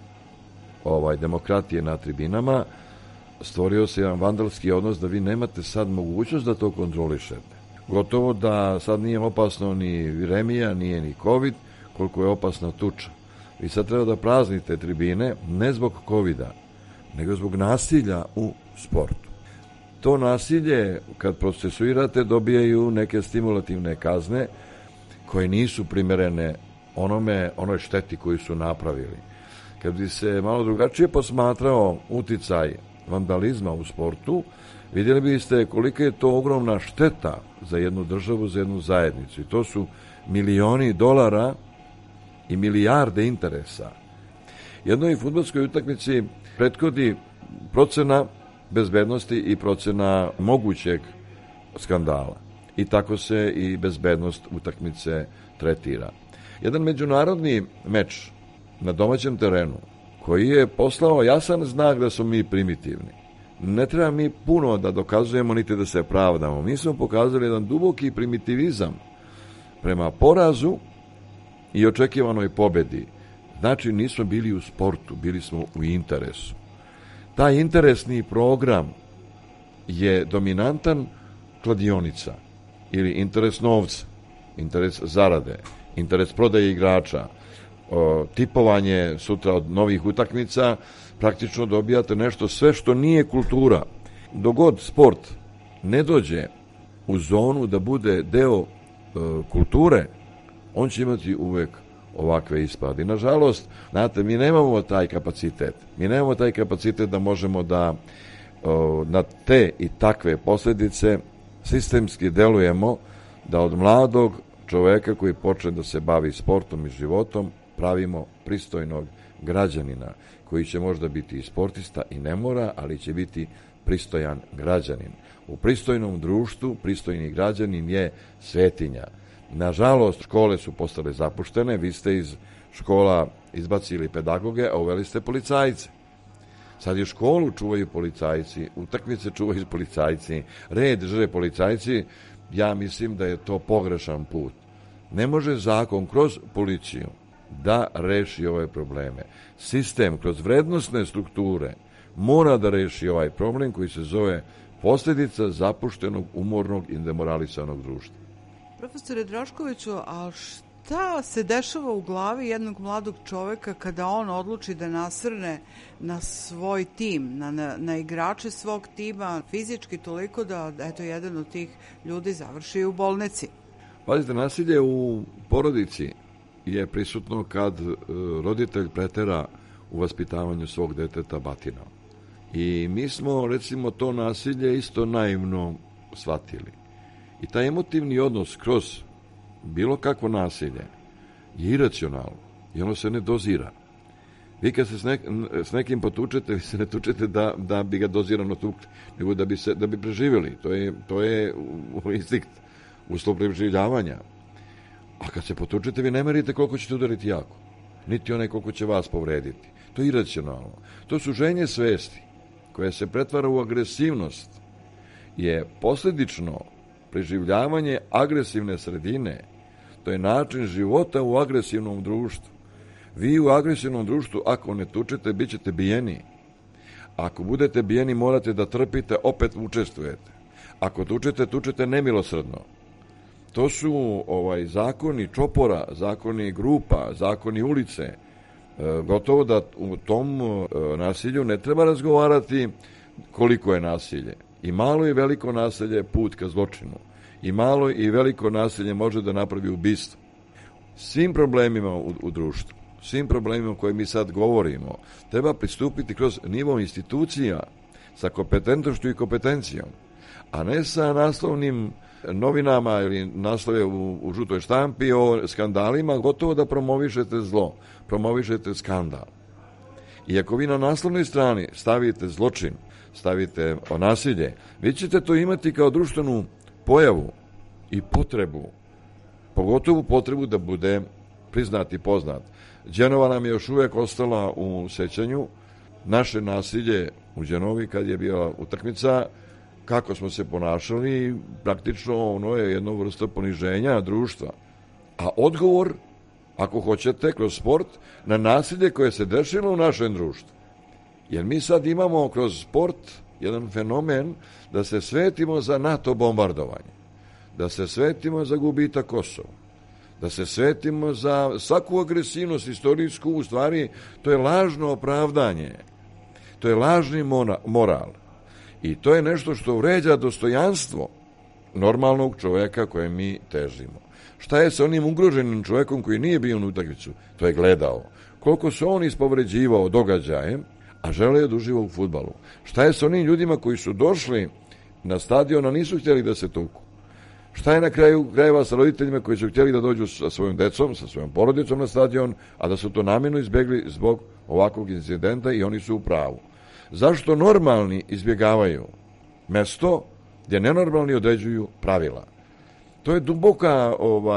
demokratije na tribinama stvorio se jedan vandalski odnos da vi nemate sad mogućnost da to kontrolišete. Gotovo da sad nije opasno ni viremija, nije ni COVID, koliko je opasna tuča. Vi sad treba da praznite tribine ne zbog COVID-a, nego zbog nasilja u sportu. To nasilje, kad procesuirate, dobijaju neke stimulativne kazne koje nisu primerene onoj šteti koju su napravili. Kad bi se malo drugačije posmatrao uticaj vandalizma u sportu, vidjeli biste kolika je to ogromna šteta za jednu državu, za jednu zajednicu. I to su milioni dolara i milijarde interesa. Jednoj fudbalskoj utakmici prethodi procena bezbednosti i procena mogućeg skandala. I tako se i bezbednost utakmice tretira. Jedan međunarodni meč na domaćem terenu koji je poslao jasan znak da smo mi primitivni. Ne treba mi puno da dokazujemo niti da se pravdamo. Mi smo pokazali jedan duboki primitivizam prema porazu i očekivanoj pobedi. Znači nismo bili u sportu, bili smo u interesu. Taj interesni program je dominantan kladionica ili interes novca, interes zarade, interes prodaje igrača, tipovanje sutra od novih utakmica, praktično dobijate nešto sve što nije kultura. Dogod sport ne dođe u zonu da bude deo kulture, on će imati uvek ovakve ispade. Nažalost, znate, mi nemamo taj kapacitet. Mi nemamo taj kapacitet da možemo da na te i takve posljedice sistemski delujemo, da od mladog čoveka koji počne da se bavi sportom i životom pravimo pristojnog građanina koji će možda biti i sportista i ne mora, ali će biti pristojan građanin. U pristojnom društvu pristojni građanin je svetinja. Nažalost, škole su postale zapuštene, vi ste iz škola izbacili pedagoge, a uveli ste policajce. Sad i školu čuvaju policajci, utakmice čuvaju policajci, red drže policajci. Ja mislim da je to pogrešan put. Ne može zakon kroz policiju da reši ove probleme. Sistem kroz vrednostne strukture mora da reši ovaj problem koji se zove posljedica zapuštenog, umornog i demoralisanog društva. Profesore Draškoviću, a šta se dešava u glavi jednog mladog čoveka kada on odluči da nasrne na svoj tim, na igrače svog tima, fizički toliko da jedan od tih ljudi završi u bolnici? Pazite, nasilje u porodici je prisutno kad roditelj pretera u vaspitavanju svog deteta batinom. I mi smo, recimo, to nasilje isto naivno shvatili. I taj emotivni odnos kroz bilo kakvo nasilje je iracionalno i ono se ne dozira. Vi kad se s nekim potučete, vi se ne tučete da bi ga dozirano tukli, nego da bi preživjeli. To je instinkt, uslov preživljavanja. A kad se potučete, vi ne merite koliko ćete udariti jako, niti onaj koliko će vas povrediti. To je iracionalno. To suženje svesti koje se pretvara u agresivnost je posljedično preživljavanje agresivne sredine. To je način života u agresivnom društvu. Vi u agresivnom društvu, ako ne tučete, bit ćete bijeni. Ako budete bijeni, morate da trpite, opet učestvujete. Ako tučete nemilosrdno. To su zakoni čopora, zakoni grupa, zakoni ulice. Gotovo da u tom nasilju ne treba razgovarati koliko je nasilje. I malo i veliko nasilje je put ka zločinu. I malo i veliko nasilje može da napravi ubistvo. Svim problemima u društvu, svim problemima koje mi sad govorimo, treba pristupiti kroz nivo institucija sa kompetentnošću i kompetencijom, a ne sa naslovnim novinama ili naslove u žutoj štampi o skandalima, gotovo da promovišete zlo, promovišete skandal. I ako vi na naslovnoj strani stavite zločin, stavite nasilje, vi ćete to imati kao društvenu pojavu i potrebu, pogotovo potrebu da bude priznat i poznat. Đenova nam je još uvek ostala u sećanju, naše nasilje u Đenovi kad je bila utakmica, kako smo se ponašali, praktično ono je jedno vrsta poniženja društva. A odgovor, ako hoćete, kroz sport, na nasilje koje se dešilo u našem društvu. Jer mi sad imamo kroz sport jedan fenomen da se svetimo za NATO bombardovanje, da se svetimo za gubitak Kosova, da se svetimo za svaku agresivnost istorijsku, u stvari to je lažno opravdanje, to je lažni moral. I to je nešto što vređa dostojanstvo normalnog čoveka koje mi težimo. Šta je sa onim ugroženim čovekom koji nije bio na utakmicu? To je gledao. Koliko se on ispovređivao događajem, a želeo je da uživa u fudbalu. Šta je sa onim ljudima koji su došli na stadion, a nisu htjeli da se tuku? Šta je na kraju krajeva sa roditeljima koji su htjeli da dođu sa svojom decom, sa svojom porodicom na stadion, a da su to namjerno izbjegli zbog ovakvog incidenta i oni su u pravu? Zašto normalni izbjegavaju mesto gdje nenormalni određuju pravila? To je duboka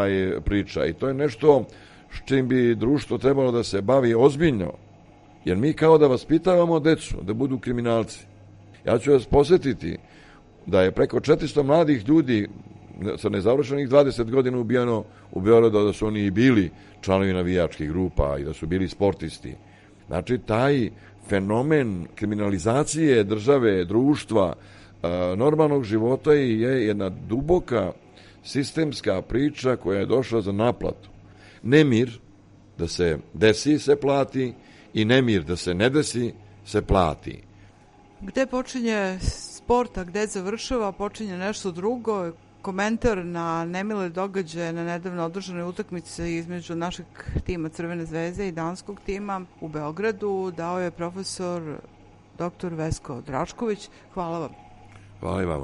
priča i to je nešto s čim bi društvo trebalo da se bavi ozbiljno, jer mi kao da vaspitavamo decu da budu kriminalci. Ja ću vas posjetiti da je preko 400 mladih ljudi sa nezavršenih 20 godina ubijeno u Beogradu, da su oni i bili članovi navijačkih grupa i da su bili sportisti. Znači, taj fenomen kriminalizacije države, društva, normalnog života je jedna duboka sistemska priča koja je došla za naplatu. Nemir da se desi se plati i nemir da se ne desi se plati. Gde počinje sport, a gde završava, počinje nešto drugo. Komentar na nemile događaje na nedavno održanoj utakmici između našeg tima Crvene zvezde i danskog tima u Beogradu dao je profesor dr. Vesko Drašković. Hvala vam. Hvala i vama.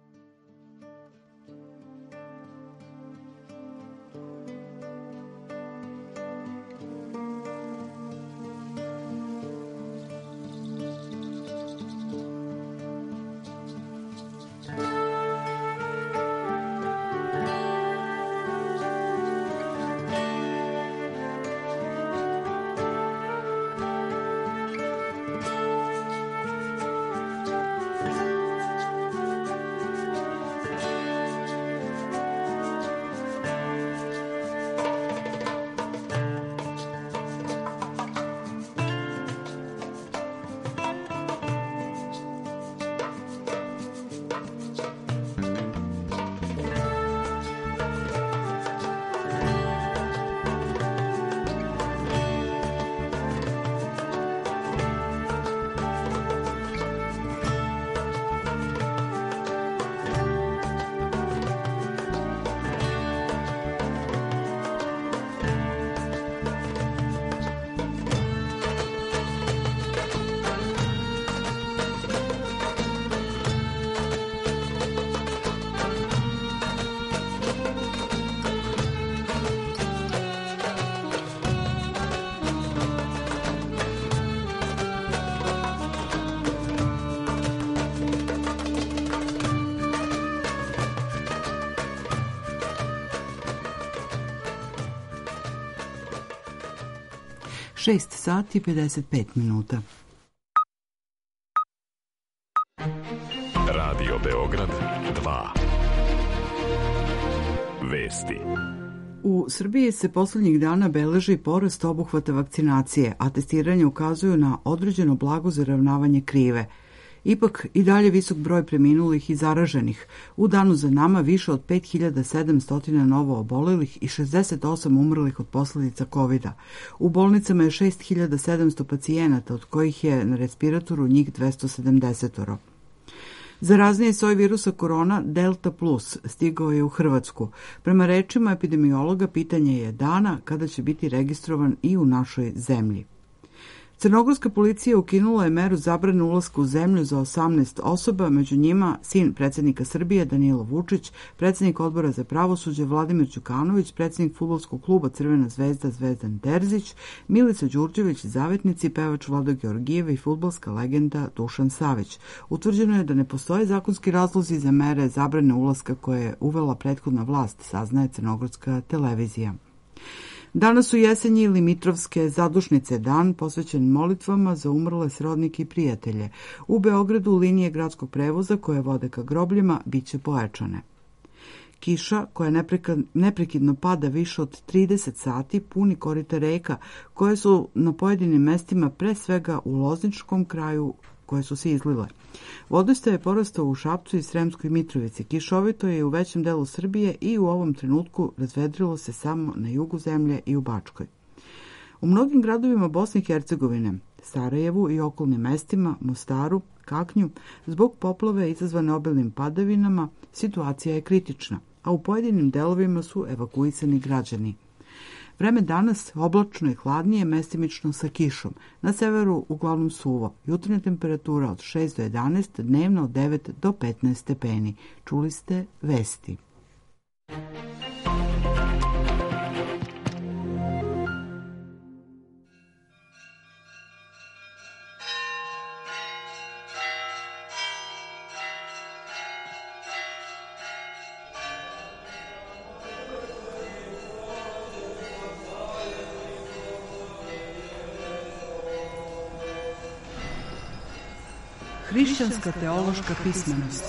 Šest sati 55 minuta. Radio Beograd 2. Vesti. U Srbiji se poslednjih dana beleži porast obuhvata vakcinacije, a testiranje ukazuju na određeno blago zaravnavanje krive. Ipak i dalje visok broj preminulih i zaraženih. U danu za nama više od 5700 novo obolelih i 68 umrlih od posljedica COVID-a. U bolnicama je 6700 pacijenata, od kojih je na respiratoru njih 270. Zarazniji soj virusa korona Delta Plus stigao je u Hrvatsku. Prema rečima epidemiologa, pitanje je dana kada će biti registrovan i u našoj zemlji. Crnogorska policija ukinula je meru zabrane ulaska u zemlju za 18 osoba, među njima sin predsjednika Srbije Danilo Vučić, predsjednik odbora za pravosuđe Vladimir Đukanović, predsjednik fudbalskog kluba Crvena zvezda Zvezdan Terzić, Milica Đurđević, zavetnici, pevač Vlado Georgijev i fudbalska legenda Dušan Savić. Utvrđeno je da ne postoje zakonski razlozi za mere zabrane ulaska koje je uvela prethodna vlast, saznaje crnogorska televizija. Danas su jesenji Limitrovske zadušnice, dan posvećen molitvama za umrle srodnike i prijatelje. U Beogradu linije gradskog prevoza koje vode ka grobljima bit će pojačane. Kiša, koja neprekidno pada više od 30 sati, puni korita reka, koje su na pojedinim mestima, pre svega u Lozničkom kraju, koje su se izlile. Vodostaj je porastao u Šapcu i Sremskoj Mitrovici. Kišovito je u većem delu Srbije i u ovom trenutku razvedrilo se samo na jugu zemlje i u Bačkoj. U mnogim gradovima Bosne i Hercegovine, Sarajevu i okolnim mestima, Mostaru, Kaknju, zbog poplave izazvane obilnim padavinama, situacija je kritična, a u pojedinim delovima su evakuisani građani. Vreme danas oblačno i hladnije, mestimično sa kišom. Na severu uglavnom suvo. Jutarnja temperatura od 6 do 11, dnevno od 9 do 15 stepeni. Čuli ste vesti. Hrišćanska teološka pismenost.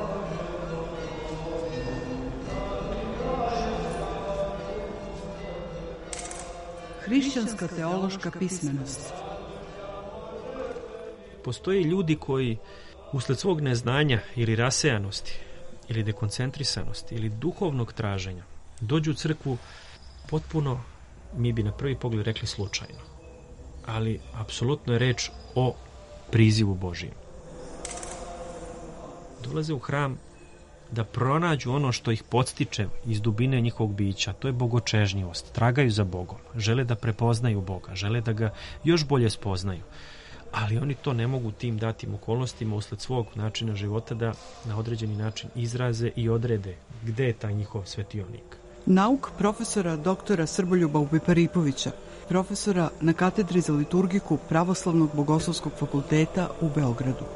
Hrišćanska teološka pismenost. Postoje ljudi koji usled svog neznanja ili rasejanosti ili dekoncentrisanosti ili duhovnog traženja dođu u crkvu potpuno, mi bi na prvi pogled rekli slučajno. Ali apsolutno je reč o prizivu Božijem. Dolaze u hram da pronađu ono što ih podstiče iz dubine njihovog bića, to je bogočežnjivost, tragaju za Bogom, žele da prepoznaju Boga, žele da ga još bolje spoznaju, ali oni to ne mogu tim datim okolnostima usled svog načina života da na određeni način izraze i odrede gde je taj njihov svetionik. Nauk profesora doktora Srboljuba Upiparipovića, profesora na katedri za liturgiku Pravoslavnog bogoslovskog fakulteta u Beogradu.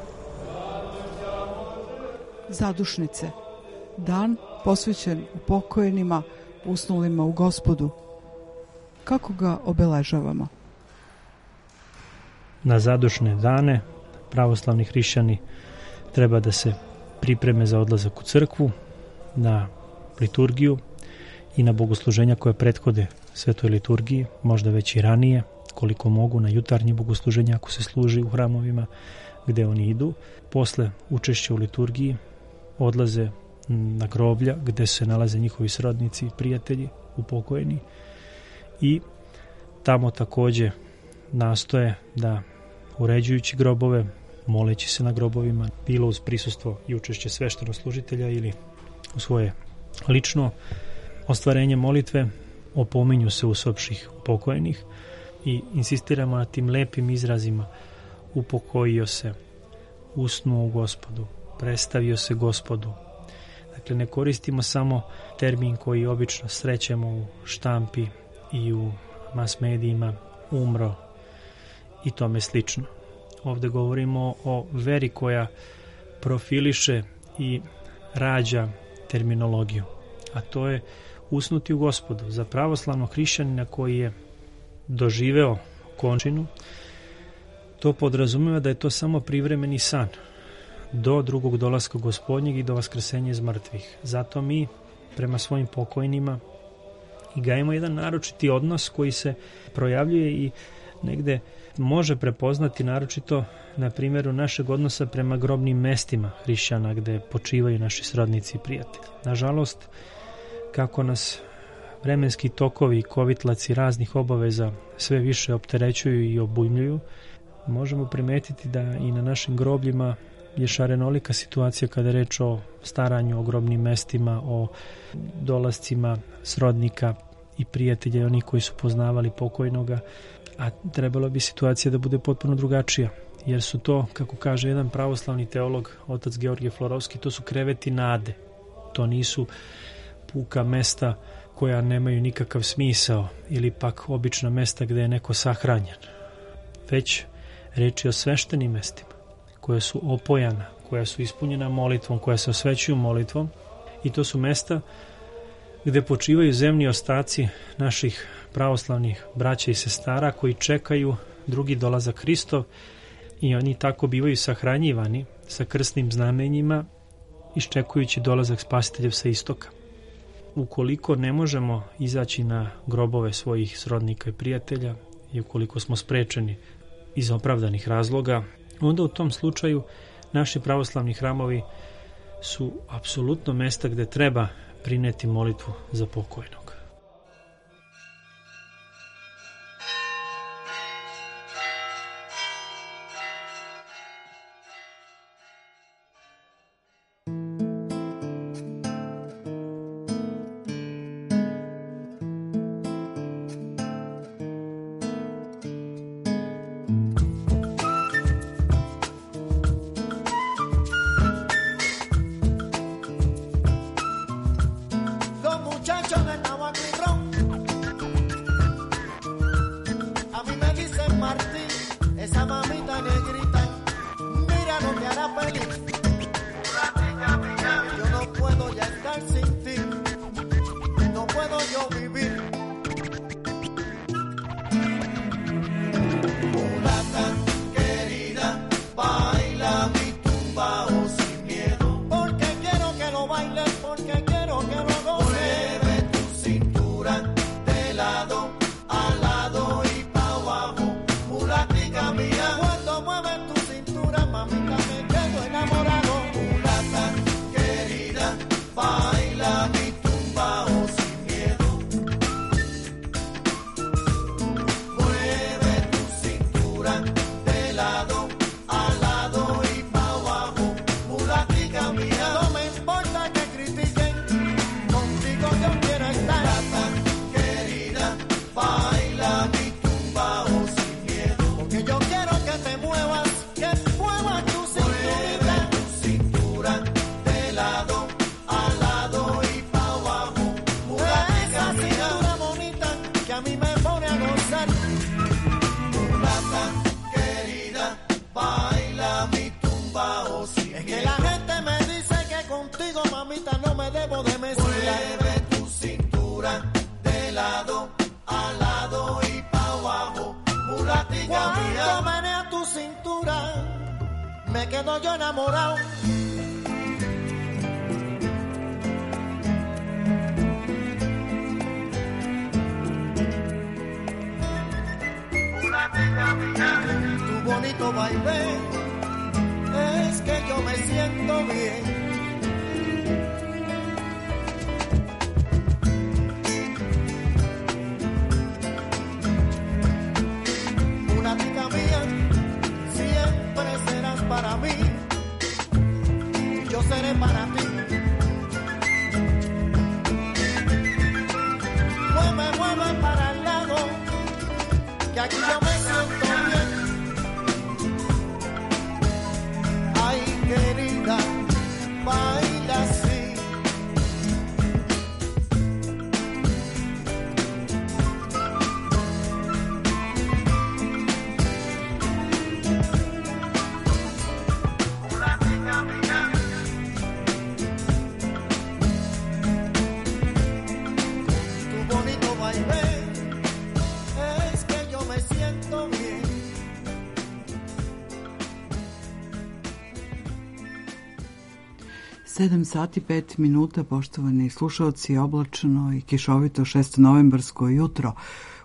Zadušnice. Dan posvećen upokojenima, usnulima u Gospodu. Kako ga obeležavamo? Na zadušne dane pravoslavni hrišćani treba da se pripreme za odlazak u crkvu, na liturgiju i na bogosluženja koje prethode svetoj liturgiji, možda već i ranije, koliko mogu, na jutarnje bogosluženja ako se služi u hramovima gde oni idu. Posle učešća u liturgiji odlaze na groblja gde se nalaze njihovi srodnici i prijatelji upokojeni i tamo takođe nastoje da uređujući grobove, moleći se na grobovima, bilo uz prisustvo i učešće sveštenoslужitelja ili u svoje lično ostvarenje molitve, opominju se usopših upokojenih i insistiramo na tim lepim izrazima: upokojio se, usnuo u Gospodu, predstavio se Gospodu. Dakle, ne koristimo samo termin koji obično srećemo u štampi i u mas medijima, umro i tome slično. Ovde govorimo o veri koja profiliše i rađa terminologiju, a to je usnuti u Gospodu. Za pravoslavnog hrišćanina koji je doživeo končinu, to podrazumeva da je to samo privremeni san do drugog dolaska Gospodnjeg i do vaskrsenja iz mrtvih. Zato mi prema svojim pokojnima i gajimo jedan naročiti odnos koji se projavljuje i negde može prepoznati naročito na primjeru našeg odnosa prema grobnim mestima hrišćana gde počivaju naši srodnici i prijatelji. Nažalost, kako nas vremenski tokovi i kovitlaci raznih obaveza sve više opterećuju i obujmljuju, možemo primetiti da i na našim grobljima je šarenolika situacija kada je reč o staranju o grobnim mestima, o dolascima srodnika i prijatelja i onih koji su poznavali pokojnoga, a trebalo bi situacija da bude potpuno drugačija, jer su to, kako kaže jedan pravoslavni teolog, otac Georgije Florovski, to su kreveti nade. To nisu puka mesta koja nemaju nikakav smisao ili pak obična mesta gde je neko sahranjen. Već reč je o sveštenim mestima koja su opojana, koja su ispunjena molitvom, koja se osvećuju molitvom, i to su mesta gde počivaju zemni ostaci naših pravoslavnih braća i sestara koji čekaju drugi dolazak Hristov, i oni tako bivaju sahranjivani sa krsnim znamenjima iščekujući dolazak Spasitelja sa istoka. Ukoliko ne možemo izaći na grobove svojih srodnika i prijatelja i ukoliko smo sprečeni iz opravdanih razloga, onda u tom slučaju naši pravoslavni hramovi su apsolutno mesta gde treba prineti molitvu za pokojnog. Sedam sati 5 minuta, poštovani slušalci, oblačno i kišovito 6. novembarsko jutro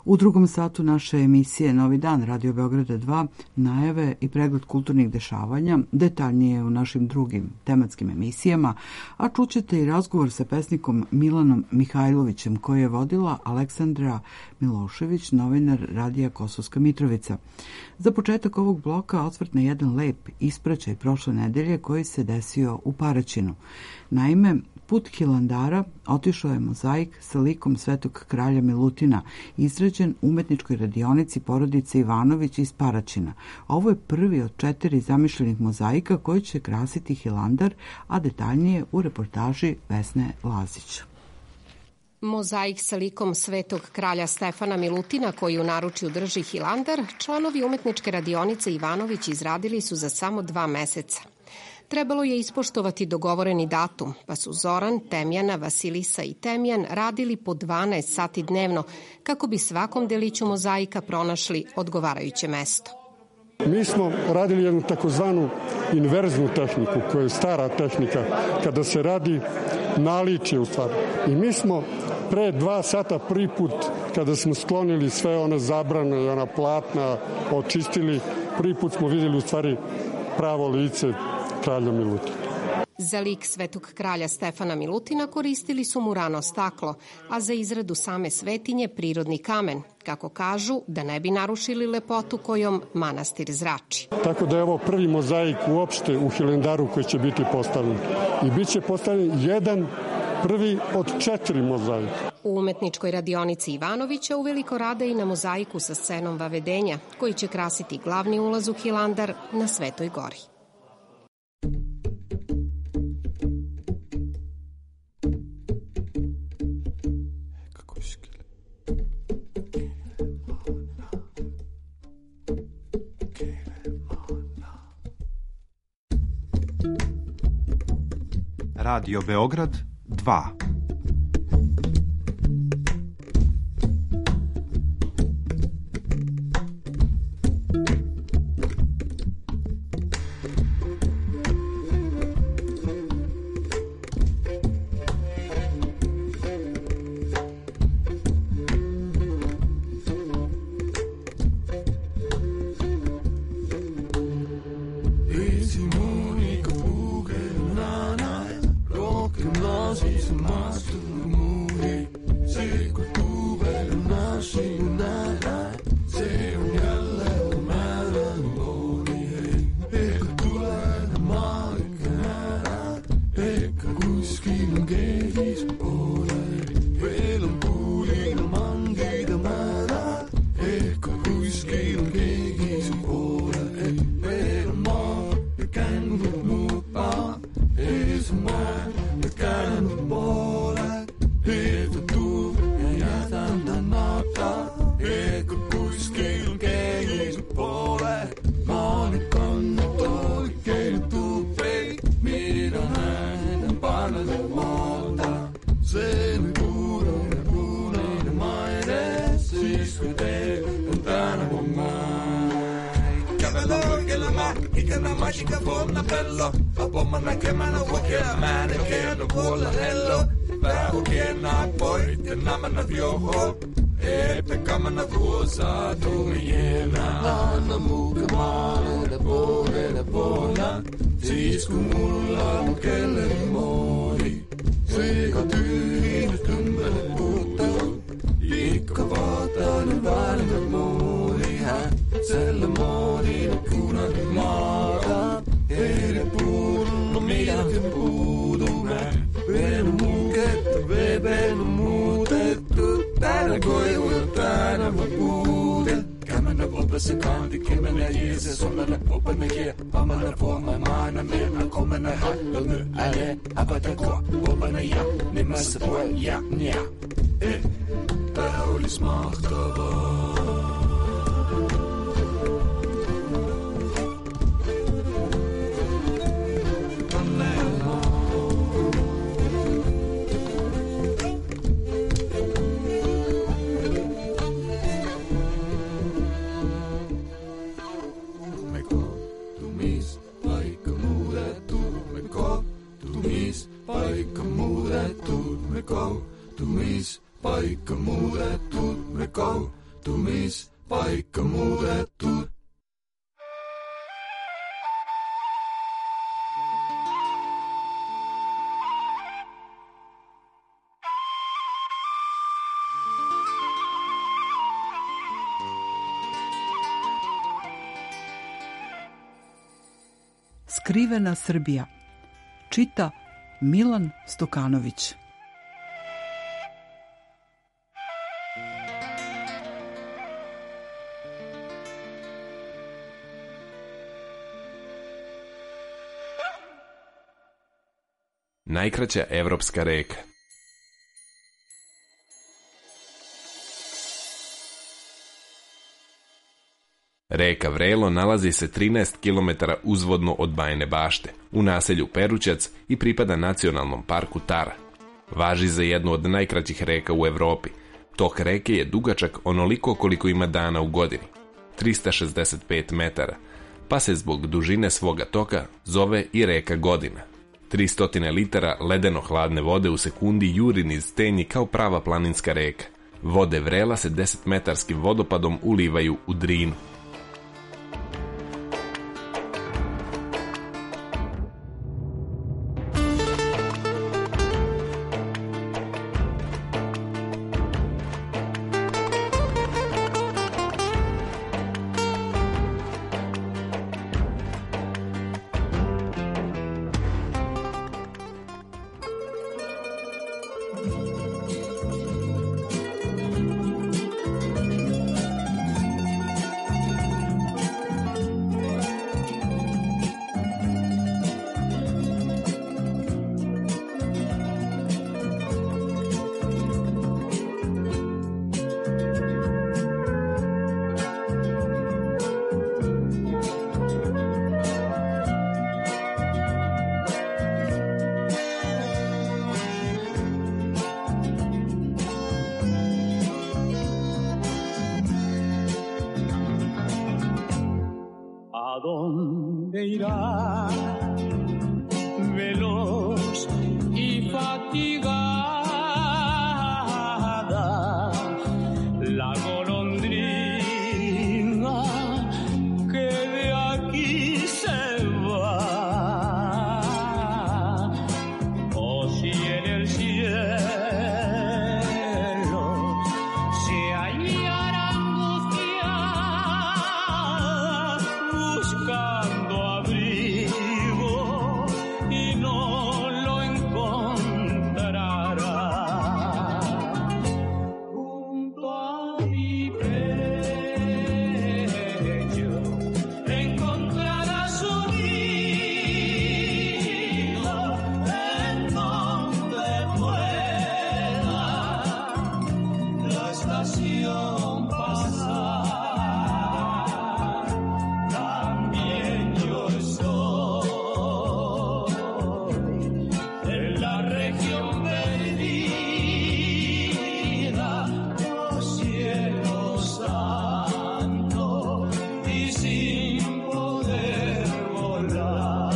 U drugom satu naše emisije Novi dan Radio Beograda 2 najave i pregled kulturnih dešavanja, detaljnije u našim drugim tematskim emisijama, a čućete i razgovor sa pesnikom Milanom Mihajlovićem koji je vodila Aleksandra Milošević, novinar Radija Kosovska Mitrovica. Za početak ovog bloka osvrt na jedan lep ispraćaj prošle nedelje koji se desio u Paraćinu. Naime, put Hilandara otišao je mozaik sa likom Svetog kralja Milutina, izrađen u umetničkoj radionici porodice Ivanović iz Paraćina. Ovo je prvi od 4 zamišljenih mozaika koji će krasiti Hilandar, a detaljnije u reportaži Vesne Lazić. Mozaik sa likom Svetog kralja Stefana Milutina, koji u naručju drži Hilandar, članovi umetničke radionice Ivanović izradili su za samo 2 meseca. Trebalo je ispoštovati dogovoreni datum, pa su Zoran, Temjana, Vasilisa i Temjan radili po 12 sati dnevno kako bi svakom deliću mozaika pronašli odgovarajuće mesto. Mi smo radili jednu takozvanu inverznu tehniku, koja je stara tehnika, kada se radi naličje u stvari. I mi smo pre 2 sata prvi put, kada smo sklonili sve one zabrane i ona platna, očistili, prvi put smo vidjeli u stvari pravo lice kralja Milutina. Za lik Svetog kralja Stefana Milutina koristili su murano staklo, a za izradu same svetinje prirodni kamen, kako kažu, da ne bi narušili lepotu kojom manastir zrači. Tako da je ovo prvi mozaik uopšte u Hilandaru koji će biti postavljen. I bit će postavljen jedan prvi od 4 mozaika. U umetničkoj radionici Ivanovića uveliko rade i na mozaiku sa scenom Vavedenja, koji će krasiti glavni ulaz u Hilandar na Svetoj gori. Radio Beograd 2. Skrivena Srbija. Čita Milan Stokanović. Najkraća evropska reka. Reka Vrelo nalazi se 13 km uzvodno od Bajine Bašte, u naselju Perućac i pripada nacionalnom parku Tara. Važi za jednu od najkraćih reka u Evropi. Tok reke je dugačak onoliko koliko ima dana u godini, 365 metara, pa se zbog dužine svoga toka zove i reka Godina. 300 litara ledeno hladne vode u sekundi juri niz stenji kao prava planinska reka. Vode Vrela se 10-metarskim vodopadom ulivaju u Drinu. dónde irá, veloz y fatigada, la golondrina que de aquí se va. Oh, si en el cielo se hallara angustiada buscando abrigo y no lo encontrará, junto a mi pecho encontrará su nido en donde pueda la estación pasar. También yo estoy en la región perdida, oh cielo santo, y sin poder volar.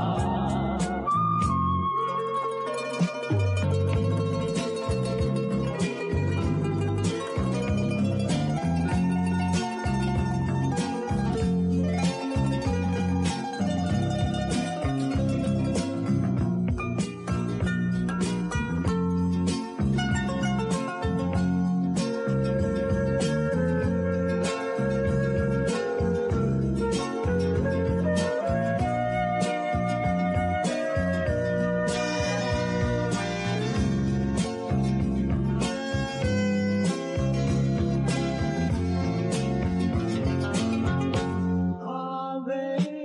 Ave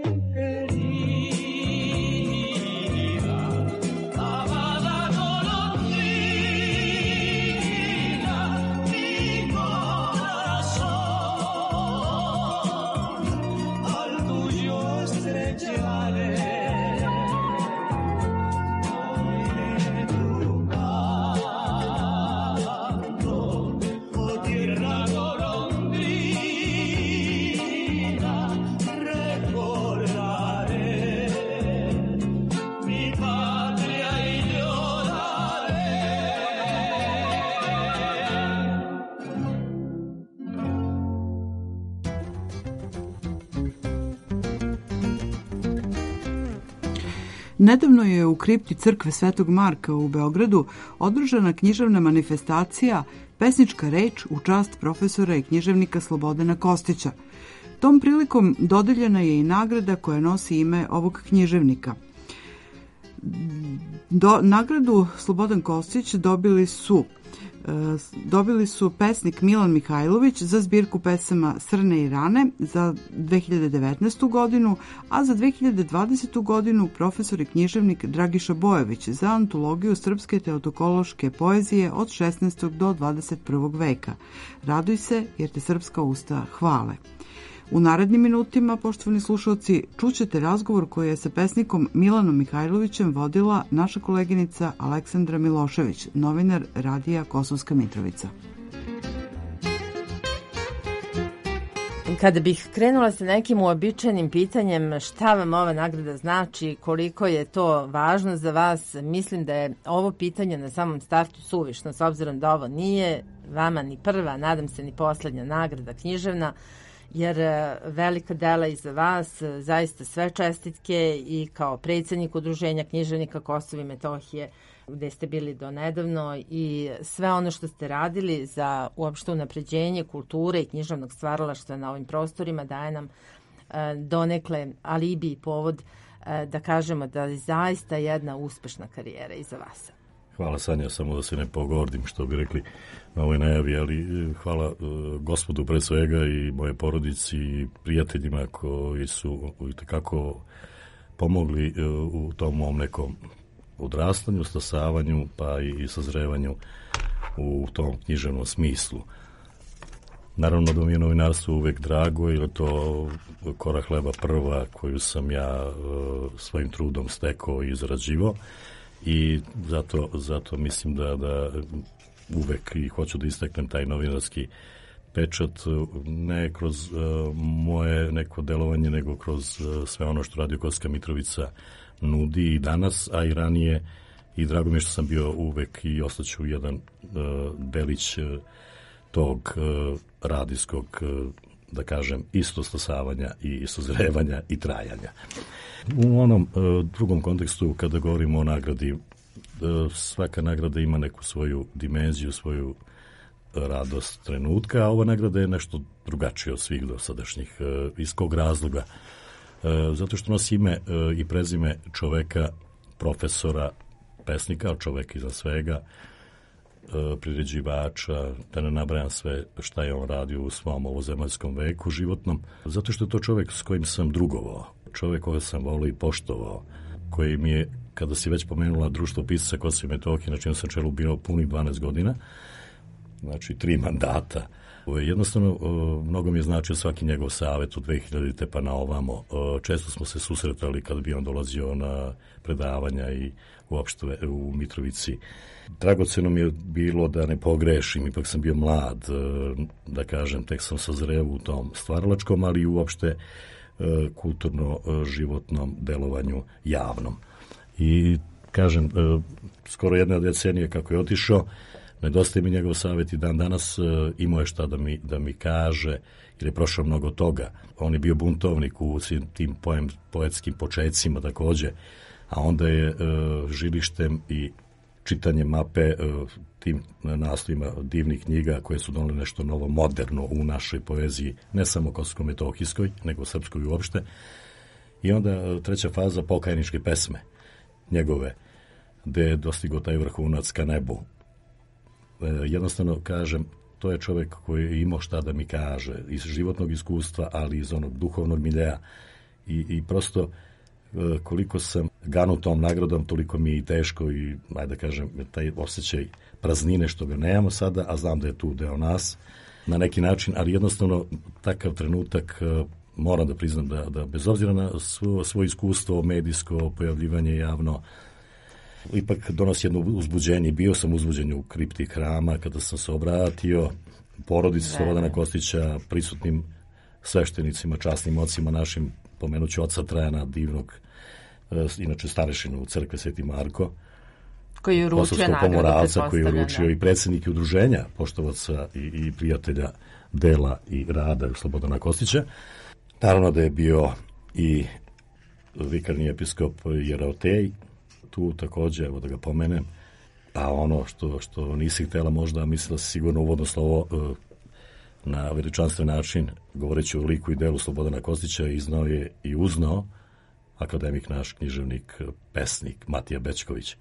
querida, amada golondrina, mi corazón al tuyo estrellaré. Oiré tu canto, oh tierra golondrina, recordaré mi patria y lloraré. Nedavno je u kripti crkve Svetog Marka u Beogradu održana književna manifestacija Pesnička reč u čast profesora i književnika Slobodana Kostića. Tom prilikom dodeljena je i nagrada koja nosi ime ovog književnika. Nagradu Slobodan Kostić dobili su pesnik Milan Mihajlović za zbirku pesama Srne i rane za 2019. godinu, a za 2020. godinu profesor i književnik Dragiša Bojović za antologiju srpske teotokološke poezije od 16. do 21. veka. Raduj se jer te srpska usta hvale. U narednim minutima, poštovani slušalci, čućete razgovor koji je sa pesnikom Milanom Mihajlovićem vodila naša koleginica Aleksandra Milošević, novinar radija Kosovska Mitrovica. Kada bih krenula sa nekim uobičajenim pitanjem šta vam ova nagrada znači, koliko je to važno za vas, mislim da je ovo pitanje na samom startu suvišno, s obzirom da ovo nije vama ni prva, nadam se ni poslednja nagrada književna, jer velika dela iza vas, zaista sve čestitke i kao predsjednik Udruženja književnika Kosova i Metohije, gde ste bili do nedavno, i sve ono što ste radili za uopšte unapređenje kulture i književnog stvaralaštva na ovim prostorima daje nam donekle alibi i povod da kažemo da je zaista jedna uspešna karijera iza vas. Hvala, Sanja, samo da se ne pogordim što bi rekli na ovoj najavi, ali hvala Gospodu pre svega i moje porodici i prijateljima koji su itekako pomogli u tom mom nekom odrastanju, stasavanju pa i sazrevanju u tom književnom smislu. Naravno da mi je novinarstvo uvek drago, jer je to kora hleba prva koju sam ja svojim trudom stekao i zarađivao. I zato mislim da uvek i hoću da istaknem taj novinarski pečat, ne kroz moje neko delovanje, nego kroz sve ono što Radio Kosovska Mitrovica nudi i danas, a i ranije, i drago mi je što sam bio uvek i ostaću jedan delić tog radijskog, da kažem, isto stasavanja i sazrevanja i trajanja. U onom drugom kontekstu, kada govorimo o nagradi, svaka nagrada ima neku svoju dimenziju, svoju radost trenutka, a ova nagrada je nešto drugačije od svih dosadašnjih. Iz kog razloga? Zato što nosi ime i prezime čoveka, profesora, pesnika, čovek iza svega, priređivača, da ne nabrajam sve šta je on radio u svom ovozemaljskom veku životnom, zato što je to čovek s kojim sam drugovao, čovek koga sam volio i poštovao, koji mi je, kada si već pomenula Društvo pisaca Kosova i Metohije, na čijem sam čelu bio punih 12 godina, znači 3 mandata. Jednostavno, mnogo mi je značio svaki njegov savet od 2000. pa na ovamo. Često smo se susretali kada bi on dolazio na predavanja i uopšte u Mitrovici. Dragoceno mi je bilo da ne pogrešim, ipak sam bio mlad, da kažem, tek sam sazreo u tom stvaralačkom, ali i uopšte kulturno-životnom delovanju javnom. I kažem, skoro jedna decenija kako je otišao, nedostaje mi njegov savjet i dan danas, imao je šta da mi kaže, jer je prošao mnogo toga. On je bio buntovnik u svim tim poetskim počecima takođe, a onda je žilištem i čitanjem mape tim naslovima divnih knjiga koje su doneli nešto novo, moderno u našoj poeziji, ne samo kosovsko-metohijskoj, nego srpskoj uopšte. I onda treća faza, pokajničke pesme njegove, gde je dostigao taj vrhunac ka nebu. Jednostavno, kažem, to je čovek koji je imao šta da mi kaže iz životnog iskustva, ali iz onog duhovnog miljeja i prosto koliko sam ganut tom nagradom, toliko mi je i teško i, ajde da kažem, taj osjećaj praznine što ga nemamo sada, a znam da je tu deo nas na neki način, ali jednostavno takav trenutak moram da priznam da bez obzira na svoje iskustvo, medijsko pojavljivanje javno, ipak donosi jedno uzbuđenje. Bio sam uzbuđen u kripti hrama kada sam se obratio porodici Slobodana Kostića, prisutnim sveštenicima, časnim ocima našim, pomenuću oca Trajana, divnog, inače starešinu u crkve Sveti Marko, koji je uručio nagradu, koji je uručio i predsjednik udruženja poštovaca i prijatelja dela i rada Slobodana Kostića. Naravno da je bio i vikarni episkop Jeraotej, tu takođe, evo da ga pomenem, a ono što nisi htjela možda, mislila si sigurno uvodno slovo na veličanstven način, govoreći o liku i delu Slobodana Kostića, iznao je i uznao akademik naš, književnik, pesnik Matija Bećković.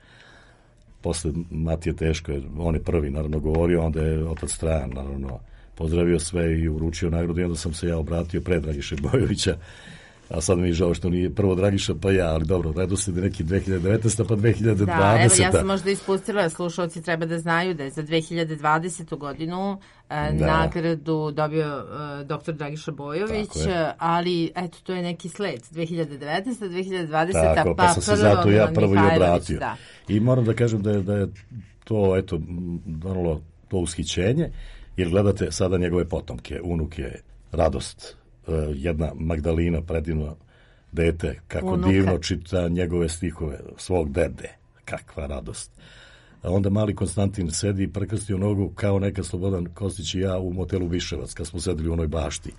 Posle Matije teško je, on je prvi naravno govorio, onda je otac Trajan naravno pozdravio sve i uručio nagradu i onda sam se ja obratio pre Dragiše Bojovića, a sad mi je žao što nije prvo Dragiša pa ja, ali dobro, redosled je neki 2019. pa 2020. Da, evo ja sam možda ispustila, slušalci treba da znaju da je za 2020. godinu nagradu dobio dr. Dragiša Bojović, ali eto, to je neki sled, 2019. 2020. Tako, pa sam se zato ja prvo i obratio. Da. I moram da kažem da je to, eto, donalo to ushićenje, jer gledate sada njegove potomke, unuke, radost, jedna Magdalina, predivno dete, kako unuka divno čita njegove stihove svog dede, kakva radost. A onda mali Konstantin sedi i prekrstio nogu kao neka Slobodan Kostić i ja u motelu Viševac, kad smo sedeli u onoj bašti.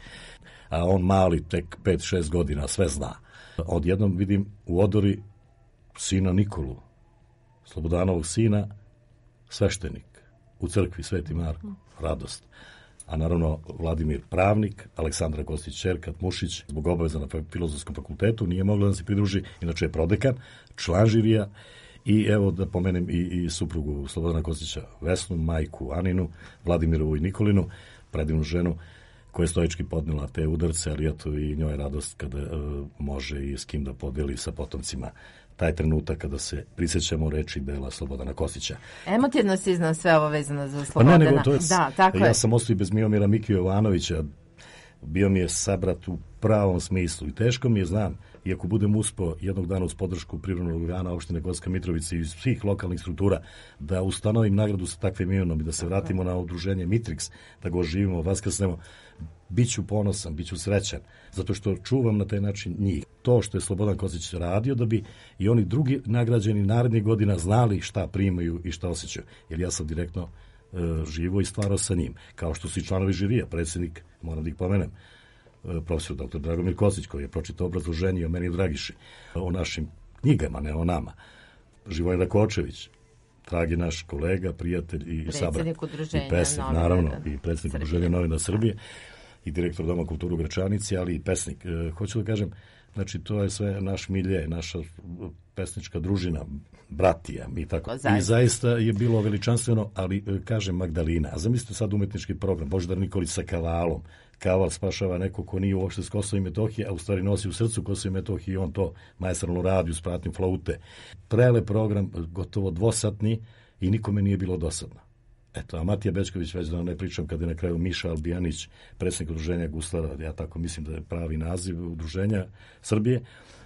A on mali, tek 5-6 godina, sve zna. Odjednom vidim u odori sina Nikolu, Slobodanovog sina, sveštenik u crkvi Sveti Marko, radost. A naravno Vladimir pravnik, Aleksandra Kostić ćerka Mušić zbog obaveza na Filozofskom fakultetu nije mogla da se pridruži, inače je prodekan, član žirija i evo da pomenem i suprugu Slobodana Kostića Vesnu, majku Aninu, Vladimirovu i Nikolinu, predivnu ženu koja je stoički podnela te udarce, ali eto i njoj je radost kada može i s kim da podeli sa potomcima taj trenutak kada se prisjećamo reči dela Slobodana Kostića. Emotivno si iznao sve ovo vezano za Slobodana. Pa ne, nego to je, da, tako ja je. sam ostao i bez Miomira Mikiju Jovanovića, bio mi je sabrat u pravom smislu i teško mi je, znam, iako budem uspeo jednog dana uz podršku privrednog organa opštine Kosovska Mitrovica i svih lokalnih struktura da ustanovim nagradu sa takvim imenom i da se vratimo na udruženje Mitrix, da ga oživimo, vaskrsnemo, biću ponosan, biću srećan, zato što čuvam na taj način njih. To što je Slobodan Kostić radio da bi i oni drugi nagrađeni narednih godina znali šta primaju i šta osjećaju. Jer ja sam direktno živo i stvarao sa njim. Kao što su i članovi žirija, predsjednik, moram da ih pomenem, profesor dr. Dragomir Kostić, koji je pročitao obrazloženje o meni i Dragiši, o našim knjigama, ne o nama. Živojin Rakočević, dragi naš kolega, prijatelj i sabrat. I pesnik, naravno, i predsjednik Udruženja novina Srbije i direktor Doma kulturu u Gračanici, ali i pesnik. Hoću da kažem, znači to je sve naš milje, naša pesnička družina, bratija i tako. I zaista je bilo veličanstveno, ali kažem Magdalina, a zamislite sad umetnički program, Božidar Nikolić sa kavalom, kaval spašava neko ko nije uopšte s Kosova i Metohije, a u stvari nosi u srcu Kosova i Metohije i on to maestralno radi uz pratnju flaute. Prele program, gotovo dvosatni i nikome nije bilo dosadno. Eto, a Matija Bećković, već da ne pričam, kada je na kraju Miša Albijanić, predsjednik udruženja Guslara, ja tako mislim da je pravi naziv udruženja Srbije,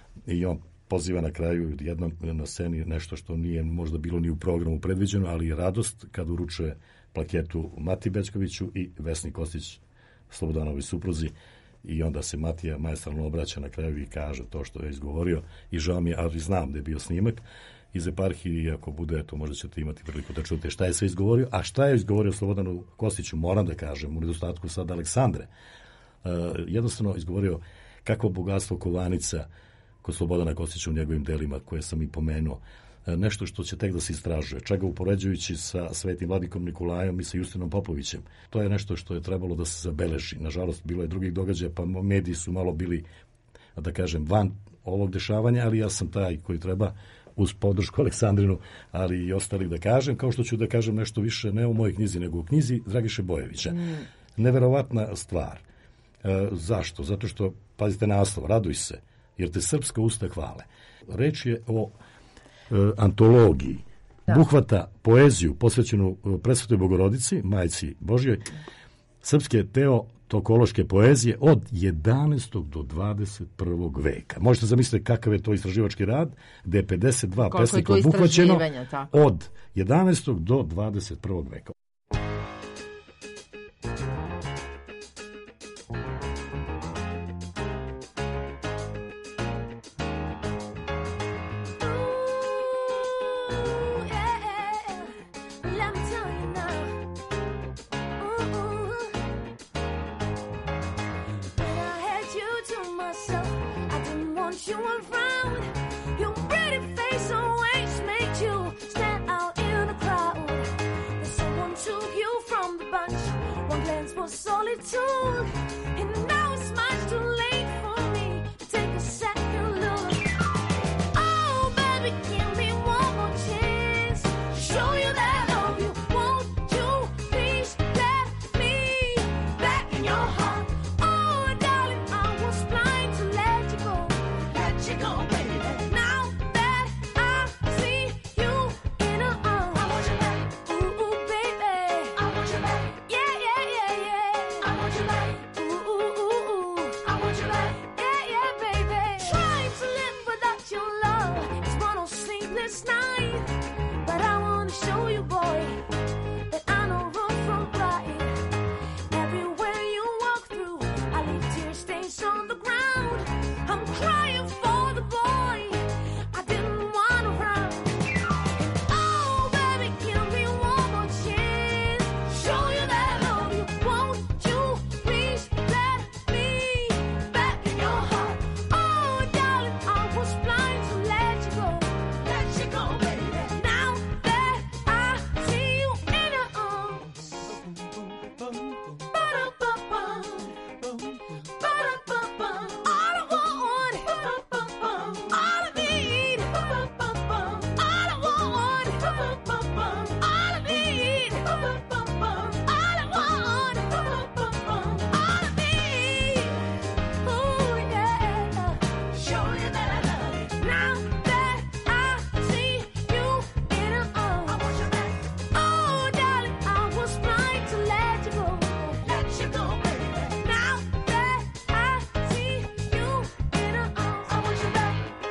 i on poziva na kraju jednom na sceni nešto što nije možda bilo ni u programu predviđeno, ali je radost kad uručuje plaketu Mati Bećkoviću i Vesni Kostić, Slobodanovoj supruzi, i onda se Matija maestralno obraća na kraju i kaže to što je izgovorio i žao mi je, ali znam da je bio snimak iz eparhije i ako bude, to možda ćete imati priliku da čujete šta je sve izgovorio, a šta je izgovorio Slobodanu Kostiću, moram da kažem, u nedostatku sad Aleksandre. Jednostavno izgovorio kakvo bogatstvo kovanica kod Slobodana Kostića u njegovim delima koje sam i pomenuo. Nešto što će tek da se istražuje, čega upoređujući sa Svetim Vladikom Nikolajom i sa Justinom Popovićem. To je nešto što je trebalo da se zabeleži. Nažalost, bilo je drugih događaja, pa mediji su malo bili, da kažem, van ovog dešavanja, ali ja sam taj koji treba uz podršku Aleksandrinu, ali i ostali da kažem, kao što ću da kažem nešto više ne u mojoj knjizi, nego u knjizi Dragiše Bojevića. Neverovatna stvar. Zašto? Zato što, pazite naslov, raduj se, jer te srpska usta hvale. Reč je o antologiji. Buhvata poeziju posvećenu Presvetoj Bogorodici, Majci Božjoj, srpske teotokološke poezije od 11. do 21. veka. Možete zamisliti kakav je to istraživački rad, gde je 52 pesnika obuhvaćeno od 11. do 21. veka. Your pretty face always makes you stand out in a crowd. There's someone it took, and now it's much too late for me to take a second look. Oh, baby, give me one more chance to show you that I love you. Won't you please let me back in your heart? Oh, darling, I was blind to let you go. Let you go, baby. Now that I see you in her arms, I want you back. Ooh, ooh, baby, I want you back. Yeah, yeah, yeah, yeah, I want you back. Ooh, ooh, ooh, ooh, I want you back. Yeah, yeah, baby. Trying to live without your love is one of sleepless nights, but I wanna show you, boy, that I know room from crying. Everywhere you walk through, I leave tear stains on the ground. I'm crying for the boy I didn't want around. Oh, baby, give me one more chance, show you that I love you. Won't you please let me back in your heart? Oh, darling, I was blind to let you go. Let you go, baby. Now that I see you in your arms. Ba-da-ba-bum. Ba-da-ba-bum. All I want, all I need, all I want, all I need, all I want, all I need. Ooh, yeah. Show you that I love you. Now that I see you in her arms, I want you back. Oh, darling, I was blind to let you go. Let you go, baby. Now that I see you in her arms, I want you back.